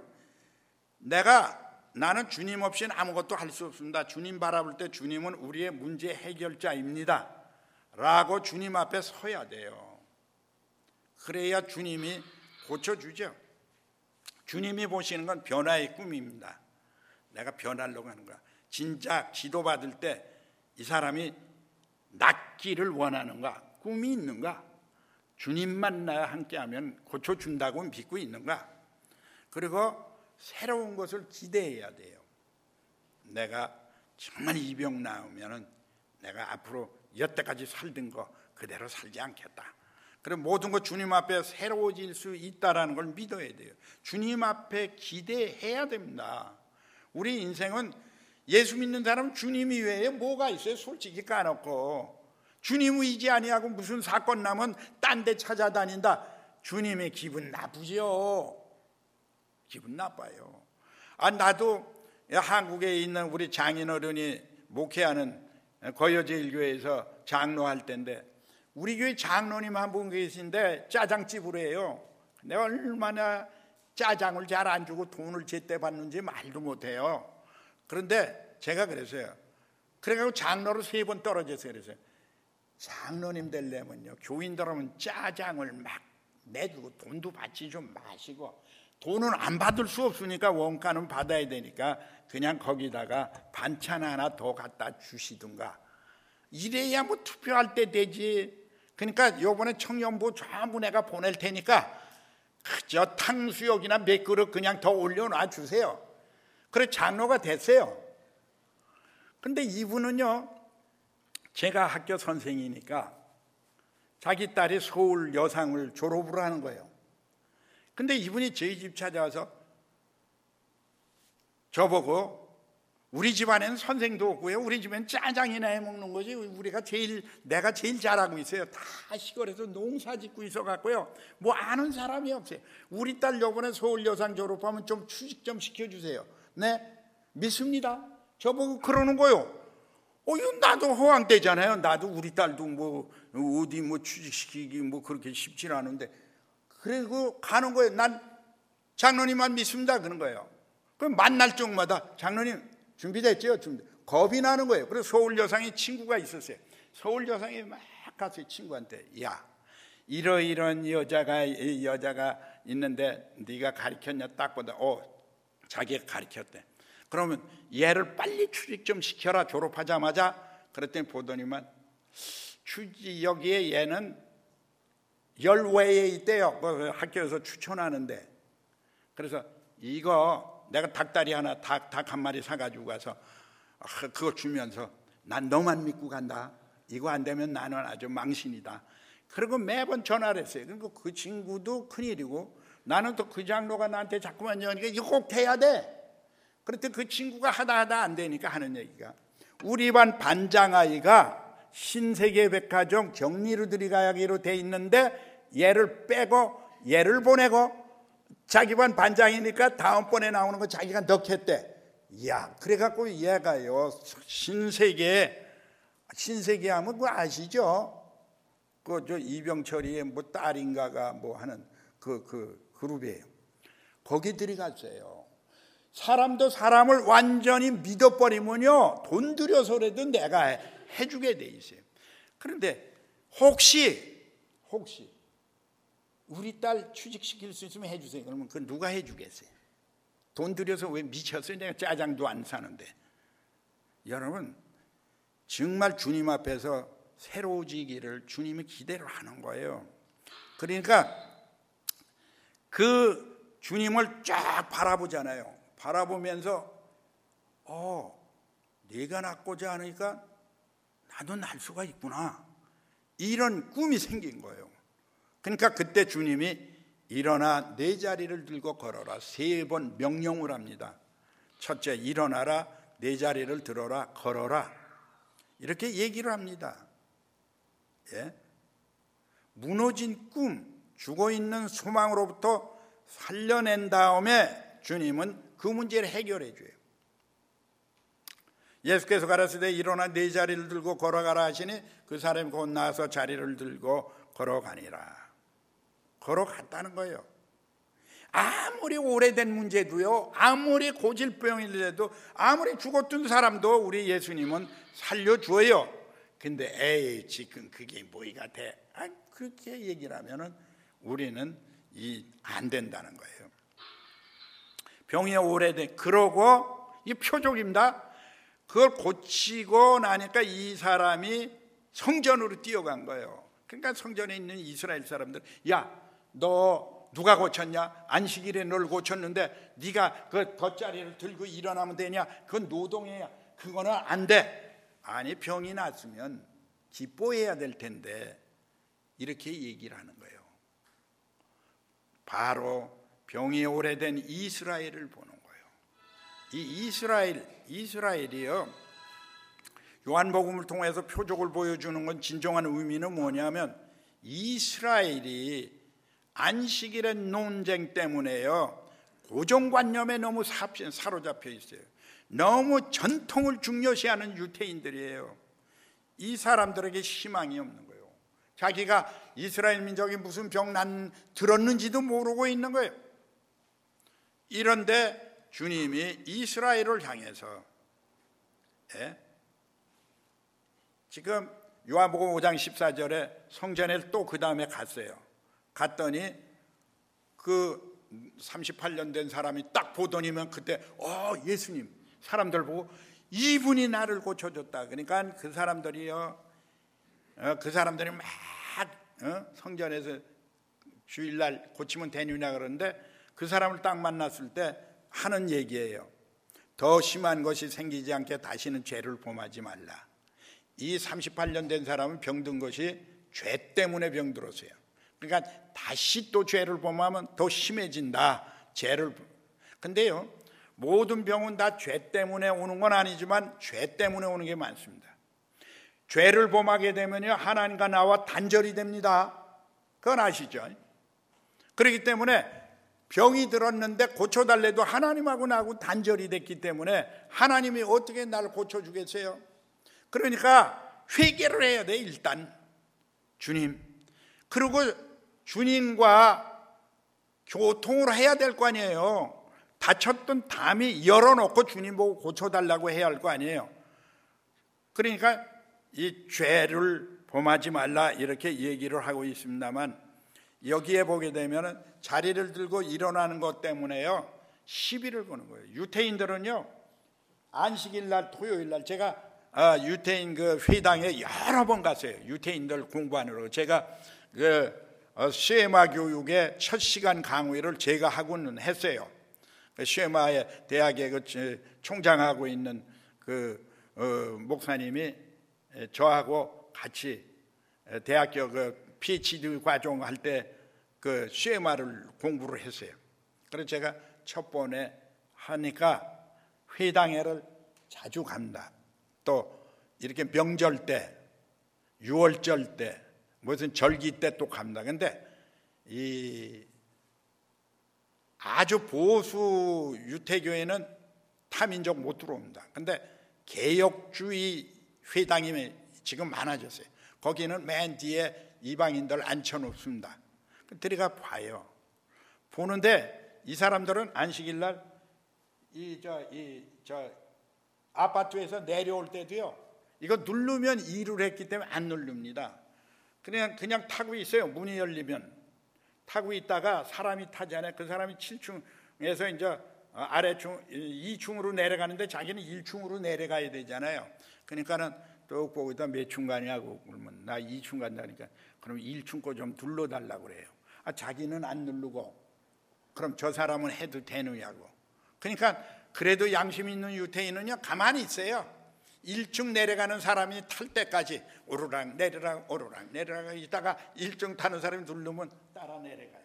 A: 나는 주님 없이는 아무것도 할 수 없습니다. 주님 바라볼 때 주님은 우리의 문제 해결자입니다 라고 주님 앞에 서야 돼요. 그래야 주님이 고쳐주죠. 주님이 보시는 건 변화의 꿈입니다. 내가 변하려고 하는 거야. 진짜 기도받을 때 이 사람이 낫기를 원하는가, 꿈이 있는가, 주님만 나와 함께하면 고쳐준다고 믿고 있는가. 그리고 새로운 것을 기대해야 돼요. 내가 정말 이 병 나으면은 내가 앞으로 여태까지 살던 거 그대로 살지 않겠다. 그럼 모든 것 주님 앞에 새로워질 수 있다라는 걸 믿어야 돼요. 주님 앞에 기대해야 됩니다. 우리 인생은, 예수 믿는 사람은 주님 이외에 뭐가 있어요? 솔직히 까놓고 주님 의지 아니하고 무슨 사건 나면 딴 데 찾아다닌다. 주님의 기분 나쁘죠. 기분 나빠요. 나도 한국에 있는 우리 장인어른이 목회하는 거여제일교회에서 장로할 때인데, 우리 교회 장로님 한 분 계신데 짜장집을 해요. 내가 얼마나 짜장을 잘 안 주고 돈을 제때 받는지 말도 못해요. 그런데 제가 그랬어요. 그래가지고 장로로 3번 떨어졌어요. 그래서 장로님 되려면요, 교인들하면 짜장을 막 내주고 돈도 받지 좀 마시고, 돈은 안 받을 수 없으니까 원가는 받아야 되니까 그냥 거기다가 반찬 하나 더 갖다 주시든가, 이래야 뭐 투표할 때 되지. 그러니까 요번에 청년부 전부 내가 보낼 테니까 그저 탕수육이나 몇 그릇 그냥 더 올려놔 주세요. 그래 장로가 됐어요. 근데 이분은요, 제가 학교 선생이니까 자기 딸이 서울 여상을 졸업을 하는 거예요. 근데 이분이 저희 집 찾아와서 저보고, 우리 집안에는 선생도 없고요, 우리 집엔 짜장이나 해 먹는 거지, 내가 제일 잘하고 있어요. 다 시골에서 농사 짓고 있어 갖고요, 뭐 아는 사람이 없어요. 우리 딸 요번에 서울 여상 졸업하면 좀 취직 좀 시켜주세요. 네, 믿습니다. 저보고 그러는 거요. 이거 나도 허황되잖아요. 나도 우리 딸도 뭐 어디 뭐 취직시키기 뭐 그렇게 쉽지 않은데, 그리고 가는 거예요. 난 장로님만 믿습니다 그런 거예요. 그럼 만날 적마다 장로님 준비됐죠? 겁이 나는 거예요. 그래서 서울 여상의 친구가 있었어요. 서울 여상이 막 가서 친구한테, 야, 이러이런 여자가 있는데 네가 가르쳤냐 딱 보다, 자기가 가르쳤대. 그러면 얘를 빨리 취직 좀 시켜라, 졸업하자마자. 그랬더니 보더니만, 여기에 얘는 열외에 있대요. 학교에서 추천하는데. 그래서 이거 내가 닭다리 하나, 닭 한 마리 사가지고 가서 그거 주면서, 난 너만 믿고 간다. 이거 안 되면 나는 아주 망신이다. 그리고 매번 전화를 했어요. 그리고 그 친구도 큰일이고, 나는 또 그 장로가 나한테 자꾸만 여니까 이거 꼭 해야 돼. 그랬더니 그 친구가 하다 안 되니까 하는 얘기가, 우리 반 반장아이가 신세계백화점 격리로 들어가기로 돼 있는데 얘를 빼고 얘를 보내고, 자기 반 반장이니까 다음번에 나오는 거 자기가 넣겠대. 이야, 그래갖고 얘가요, 신세계 하면 그거 아시죠? 저 이병철이의 뭐 딸인가가 뭐 하는 그 그룹이에요. 거기 들어갔어요. 사람도 사람을 완전히 믿어버리면요, 돈 들여서라도 내가 해주게 돼 있어요. 그런데 혹시 우리 딸 취직시킬 수 있으면 해주세요. 그러면 그건 누가 해주겠어요? 돈 들여서 왜 미쳤어요? 내가 짜장도 안 사는데. 여러분, 정말 주님 앞에서 새로워지기를 주님이 기대를 하는 거예요. 그러니까 그 주님을 쫙 바라보잖아요. 바라보면서 내가 낳고자 하니까 나도 날 수가 있구나, 이런 꿈이 생긴 거예요. 그러니까 그때 주님이 일어나 네 자리를 들고 걸어라 3번 명령을 합니다. 첫째, 일어나라, 네 자리를 들어라, 걸어라, 이렇게 얘기를 합니다. 예? 무너진 꿈, 죽어있는 소망으로부터 살려낸 다음에 주님은 그 문제를 해결해 줘요. 예수께서 가라사대 일어나 네 자리를 들고 걸어가라 하시니 그 사람이 곧 나와서 자리를 들고 걸어가니라. 걸어갔다는 거예요. 아무리 오래된 문제도요, 아무리 고질병이라도, 아무리 죽었던 사람도 우리 예수님은 살려줘요. 근데 에이 지금 그게 뭐이가 돼? 그렇게 얘기를 하면은 우리는 안 된다는 거예요. 병이 오래된, 그러고 이 표적입니다. 그걸 고치고 나니까 이 사람이 성전으로 뛰어간 거예요. 그러니까 성전에 있는 이스라엘 사람들, 야, 너 누가 고쳤냐? 안식일에 널 고쳤는데 네가 그 덧자리를 들고 일어나면 되냐? 그건 노동이야. 그거는 안 돼. 아니, 병이 났으면 기뻐해야 될 텐데 이렇게 얘기를 하는 거예요. 바로 병이 오래된 이스라엘을 보는 거예요. 이 이스라엘이요, 요한복음을 통해서 표적을 보여주는 건 진정한 의미는 뭐냐면, 이스라엘이 안식일의 논쟁 때문에요, 고정관념에 너무 사로잡혀 있어요. 너무 전통을 중요시하는 유태인들이에요. 이 사람들에게 희망이 없는 거예요. 자기가 이스라엘 민족이 무슨 병난 들었는지도 모르고 있는 거예요. 이런데 주님이 이스라엘을 향해서, 지금 요한복음 5장 14절에 성전에 또 그 다음에 갔어요. 갔더니 그 38년 된 사람이 딱 보더니만 그때 예수님, 사람들 보고 이분이 나를 고쳐줬다. 그러니까 그 사람들이요, 그 사람들이 막 성전에서 주일날 고치면 되느냐 그러는데, 그 사람을 딱 만났을 때 하는 얘기예요. 더 심한 것이 생기지 않게 다시는 죄를 범하지 말라. 이 38년 된 사람은 병든 것이 죄 때문에 병들었어요. 그러니까 다시 또 죄를 범하면 더 심해진다. 근데요, 모든 병은 다 죄 때문에 오는 건 아니지만 죄 때문에 오는 게 많습니다. 죄를 범하게 되면요, 하나님과 나와 단절이 됩니다. 그건 아시죠? 그렇기 때문에 병이 들었는데 고쳐달래도 하나님하고 나하고 단절이 됐기 때문에 하나님이 어떻게 나를 고쳐주겠어요? 그러니까 회개를 해야 돼, 일단. 주님. 그리고 주님과 교통을 해야 될 거 아니에요. 다쳤던 담이 열어놓고 주님 보고 고쳐달라고 해야 할 거 아니에요. 그러니까 이 죄를 범하지 말라 이렇게 얘기를 하고 있습니다만, 여기에 보게 되면 자리를 들고 일어나는 것 때문에요, 시비를 거는 거예요. 유태인들은요, 안식일날, 토요일날, 제가 유태인 그 회당에 여러 번 갔어요. 유태인들 공부하느라고. 제가 그 쉐마 교육의 첫 시간 강의를 제가 하고는 했어요. 쉐마의 대학의 그 총장하고 있는 그 목사님이 저하고 같이 대학교 그 PhD 과정 할 때 그 쉐마를 공부를 했어요. 그래서 제가 첫 번에 하니까 회당회를 자주 갑니다. 또 이렇게 명절 때, 유월절 때, 무슨 절기 때 또 갑니다. 근데 이 아주 보수 유태교회는 타민족 못 들어옵니다. 근데 개혁주의 회당이 지금 많아졌어요. 거기는 맨 뒤에 이방인들 앉혀놓습니다. 들어가 봐요. 보는데 이 사람들은 안식일날 아파트에서 내려올 때도요, 이거 누르면 일을 했기 때문에 안 누릅니다. 그냥 타고 있어요. 문이 열리면 타고 있다가 사람이 타잖아요. 그 사람이 7층에서 이제 아래층 2층으로 내려가는데 자기는 1층으로 내려가야 되잖아요. 그러니까는 또 거기다 몇 층 가냐고 그러면 나 2층 간다니까, 그럼 1층 거 좀 눌러달라고 그래요. 자기는 안 누르고 그럼 저 사람은 해도 되느냐고. 그러니까 그래도 양심 있는 유태인은요 가만히 있어요. 1층 내려가는 사람이 탈 때까지 오르락 내리락 오르락 내리락 있다가 1층 타는 사람이 누르면 따라 내려가요.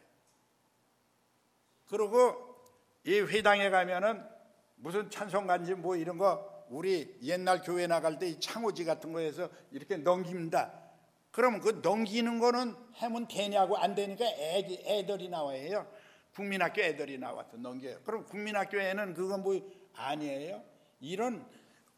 A: 그리고 이 회당에 가면은 무슨 찬송가인지 뭐 이런 거 우리 옛날 교회 나갈 때 이 창호지 같은 거에서 이렇게 넘깁니다. 그러면 그 넘기는 거는 하면 되냐고 안 되니까 애들이 나와요. 국민학교 애들이 나와서 넘겨요. 그럼 국민학교에는 그건 뭐 아니에요. 이런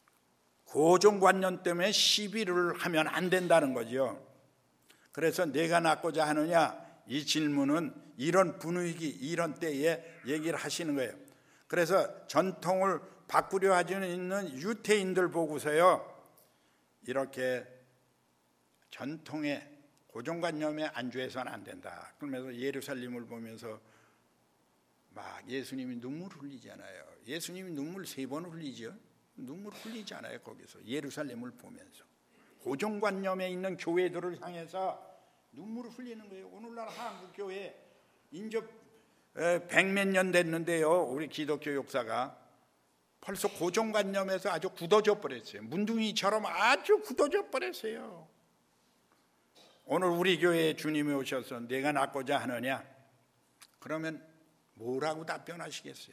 A: 고정관념 때문에 시비를 하면 안 된다는 거죠. 그래서 내가 낳고자 하느냐 이 질문은 이런 분위기 이런 때에 얘기를 하시는 거예요. 그래서 전통을 바꾸려 하지는 유태인들 보고서요 이렇게 전통의 고정관념에 안주해서는 안 된다. 그러면서 예루살렘을 보면서 막 예수님이 눈물 흘리잖아요. 예수님이 눈물 3번 흘리죠. 눈물 흘리잖아요. 거기서 예루살렘을 보면서 고정관념에 있는 교회들을 향해서 눈물을 흘리는 거예요. 오늘날 한국교회 인접 100몇 년 됐는데요. 우리 기독교 역사가 벌써 고정관념에서 아주 굳어져 버렸어요. 문둥이처럼 아주 굳어져 버렸어요. 오늘 우리 교회에 주님이 오셔서 내가 낳고자 하느냐? 그러면 뭐라고 답변하시겠어요?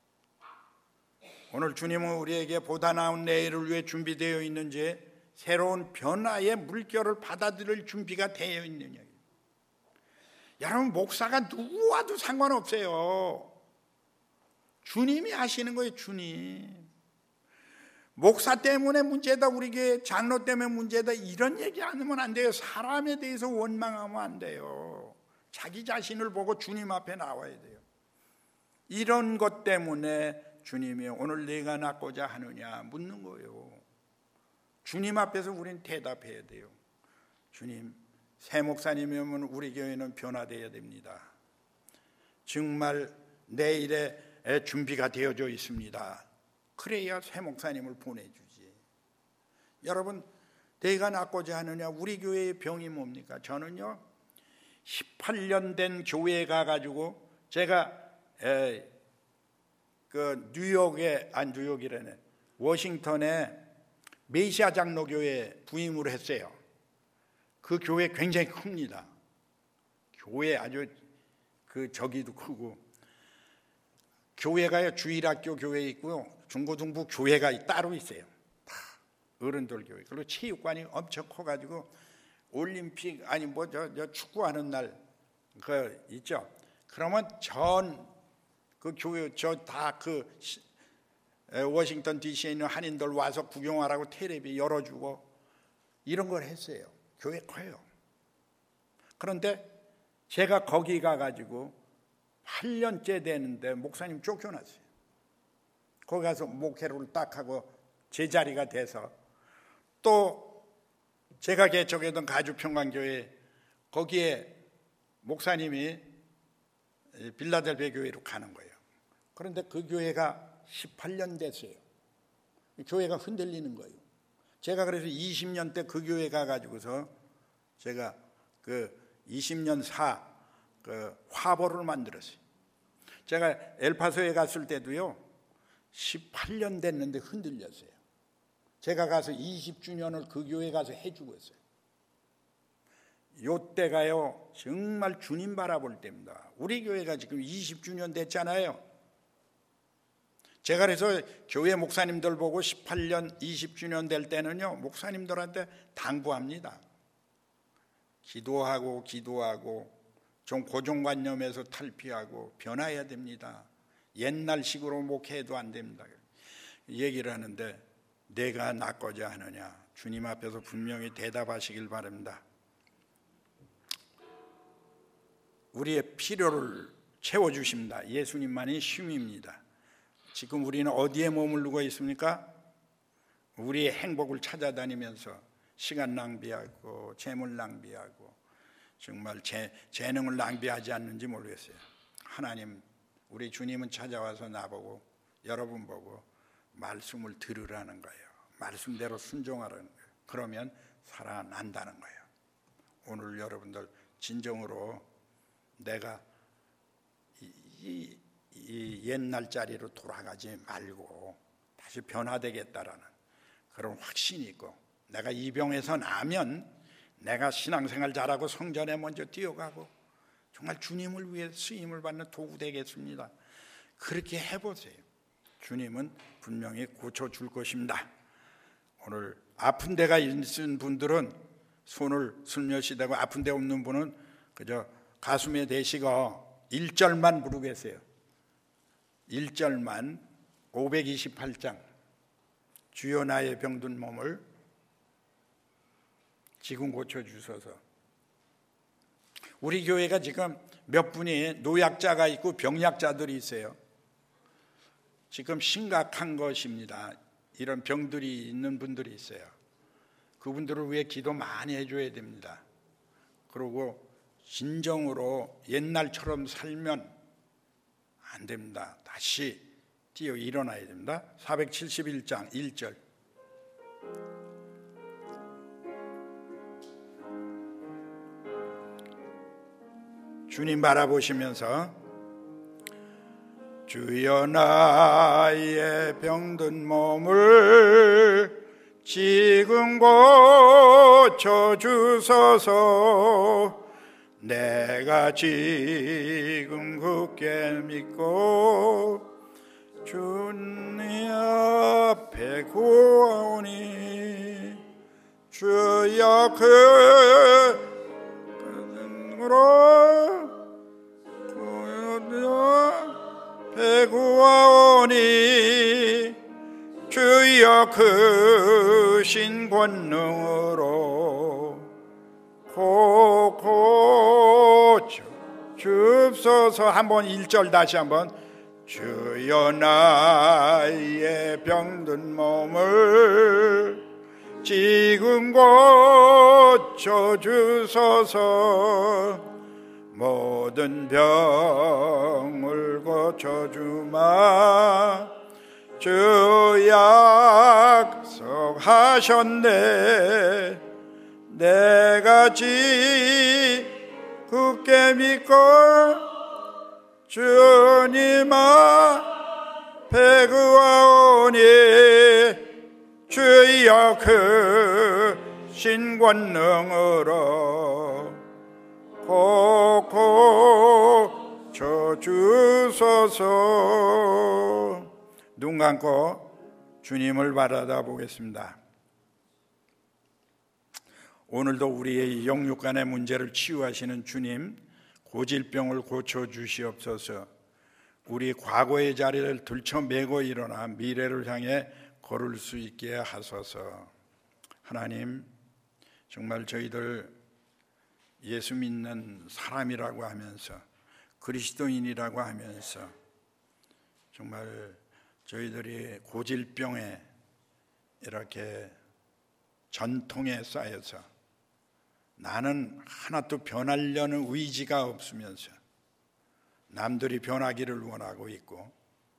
A: 오늘 주님은 우리에게 보다 나은 내일을 위해 준비되어 있는지 새로운 변화의 물결을 받아들일 준비가 되어 있느냐? 여러분 목사가 누구와도 상관없어요. 주님이 하시는 거예요. 주님. 목사 때문에 문제다, 우리 교회 장로 때문에 문제다 이런 얘기 안 하면 안 돼요. 사람에 대해서 원망하면 안 돼요. 자기 자신을 보고 주님 앞에 나와야 돼요. 이런 것 때문에 주님이 오늘 내가 낳고자 하느냐 묻는 거예요. 주님 앞에서 우리는 대답해야 돼요. 주님, 새 목사님이면 우리 교회는 변화되어야 됩니다. 정말 내일의 준비가 되어져 있습니다. 그래야 새 목사님을 보내주지. 여러분, 내가 낳고자 하느냐 우리 교회의 병이 뭡니까? 저는요 18년 된 교회에 가가지고 제가 그 뉴욕이라네 워싱턴에 메시아 장로교회 부임을 했어요. 그 교회 굉장히 큽니다. 교회 아주 그 저기도 크고 교회가요 주일학교 교회 있고요 중고등부 교회가 따로 있어요. 다 어른들 교회. 그리고 체육관이 엄청 커가지고 올림픽 아니 뭐 저 축구하는 날 그 있죠. 그러면 전 그 교회 저 다 그 워싱턴 DC에 있는 한인들 와서 구경하라고 텔레비 열어주고 이런 걸 했어요. 교회 커요. 그런데 제가 거기 가가지고 8년째 되는데 목사님 쫓겨났어요. 거기 가서 목회를 딱 하고 제자리가 돼서 또 제가 개척했던 가주평강교회 거기에 목사님이 빌라델비아 교회로 가는 거예요. 그런데 그 교회가 18년 됐어요. 교회가 흔들리는 거예요. 제가 그래서 20년 때 그 교회 가가지고서 제가 그 20년 그 화보를 만들었어요. 제가 엘파소에 갔을 때도요 18년 됐는데 흔들렸어요. 제가 가서 20주년을 그 교회 가서 해주고 있어요. 요때가요 정말 주님 바라볼 때입니다. 우리 교회가 지금 20주년 됐잖아요. 제가 그래서 교회 목사님들 보고 18년 20주년 될 때는요 목사님들한테 당부합니다. 기도하고 좀 고정관념에서 탈피하고 변화해야 됩니다. 옛날식으로 목회해도 안 됩니다. 얘기를 하는데 내가 낳고자 하느냐 주님 앞에서 분명히 대답하시길 바랍니다. 우리의 필요를 채워주십니다. 예수님만이 쉼입니다. 지금 우리는 어디에 머무르고 있습니까? 우리의 행복을 찾아다니면서 시간 낭비하고 재물 낭비하고 정말 재능을 낭비하지 않는지 모르겠어요. 하나님, 우리 주님은 찾아와서 나보고 여러분 보고 말씀을 들으라는 거예요. 말씀대로 순종하라는 거예요. 그러면 살아난다는 거예요. 오늘 여러분들 진정으로 내가 이 옛날 자리로 돌아가지 말고 다시 변화되겠다라는 그런 확신이 있고, 내가 이 병에서 나면 내가 신앙생활 잘하고 성전에 먼저 뛰어가고 정말 주님을 위해 쓰임을 받는 도구 되겠습니다. 그렇게 해보세요. 주님은 분명히 고쳐줄 것입니다. 오늘 아픈 데가 있는 분들은 손을 슬며시 대고, 아픈 데 없는 분은 그저 가슴에 대시고 1절만 부르고 계세요. 1절만 528장 주여 나의 병든 몸을 지금 고쳐주소서. 우리 교회가 지금 몇 분이 노약자가 있고 병약자들이 있어요. 지금 심각한 것입니다. 이런 병들이 있는 분들이 있어요. 그분들을 위해 기도 많이 해줘야 됩니다. 그리고 진정으로 옛날처럼 살면 안 됩니다. 다시 뛰어 일어나야 됩니다. 471장 1절. 주님 바라보시면서 주여 나의 병든 몸을 지금 고쳐주소서. 내가 지금 굳게 믿고 주님 앞에 구하오니 주여 그으로 구하오니 주여 크신 권능으로 고쳐 주옵소서. 한번 1절 다시 한번. 주여 나의 병든 몸을 지금 고쳐 주소서. 모든 병을 고쳐주마 주 약속하셨네. 내가 굳게 믿고 주님 앞에 구하오니 주여 크신 권능으로 고쳐주소서. 눈 감고 주님을 바라다 보겠습니다. 오늘도 우리의 영육간의 문제를 치유하시는 주님, 고질병을 고쳐주시옵소서. 우리 과거의 자리를 들쳐매고 일어나 미래를 향해 걸을 수 있게 하소서. 하나님, 정말 저희들 예수 믿는 사람이라고 하면서, 그리스도인이라고 하면서 정말 저희들이 고질병에 이렇게 전통에 쌓여서 나는 하나도 변하려는 의지가 없으면서 남들이 변하기를 원하고 있고,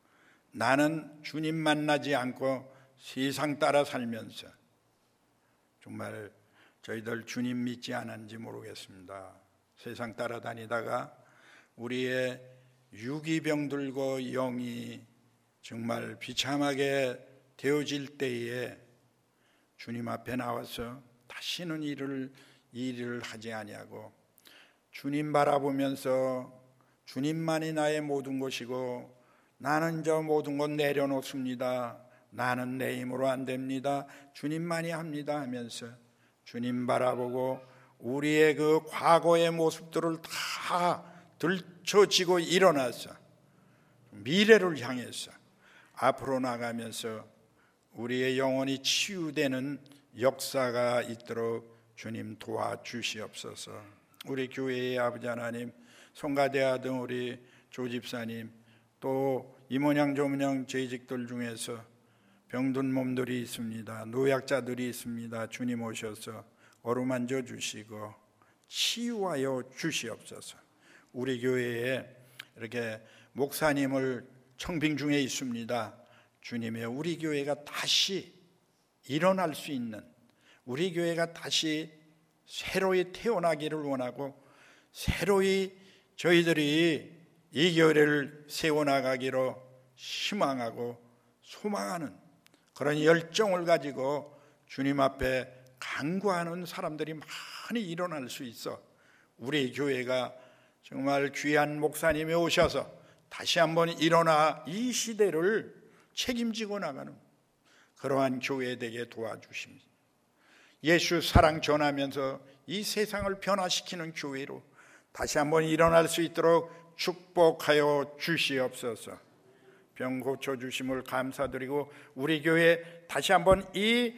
A: 나는 주님 만나지 않고 세상 따라 살면서 정말 저희들 주님 믿지 않았는지 모르겠습니다. 세상 따라다니다가 우리의 유기병 들고 영이 정말 비참하게 되어질 때에 주님 앞에 나와서 다시는 일을 하지 아니하고 주님 바라보면서 주님만이 나의 모든 것이고 나는 저 모든 것 내려놓습니다. 나는 내 힘으로 안 됩니다. 주님만이 합니다 하면서 주님 바라보고 우리의 그 과거의 모습들을 다 들춰지고 일어나서 미래를 향해서 앞으로 나가면서 우리의 영혼이 치유되는 역사가 있도록 주님 도와주시옵소서. 우리 교회의 아버지 하나님, 송가대하 등 우리 조집사님, 또 이모냥 조모냥 재직들 중에서 병든 몸들이 있습니다. 노약자들이 있습니다. 주님 오셔서 어루만져 주시고 치유하여 주시옵소서. 우리 교회에 이렇게 목사님을 청빙 중에 있습니다. 주님의 우리 교회가 다시 일어날 수 있는, 우리 교회가 다시 새로이 태어나기를 원하고 새로이 저희들이 이 교회를 세워나가기로 희망하고 소망하는 그런 열정을 가지고 주님 앞에 간구하는 사람들이 많이 일어날 수 있어 우리 교회가 정말 귀한 목사님이 오셔서 다시 한번 일어나 이 시대를 책임지고 나가는 그러한 교회 되게 도와주십니다. 예수 사랑 전하면서 이 세상을 변화시키는 교회로 다시 한번 일어날 수 있도록 축복하여 주시옵소서. 병 고쳐주심을 감사드리고 우리 교회 다시 한번 이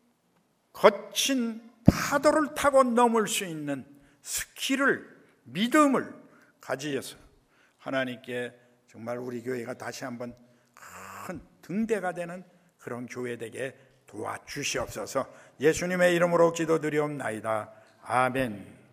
A: 거친 파도를 타고 넘을 수 있는 스킬을, 믿음을 가지셔서 하나님께 정말 우리 교회가 다시 한번 큰 등대가 되는 그런 교회 되게 도와주시옵소서. 예수님의 이름으로 기도드리옵나이다. 아멘.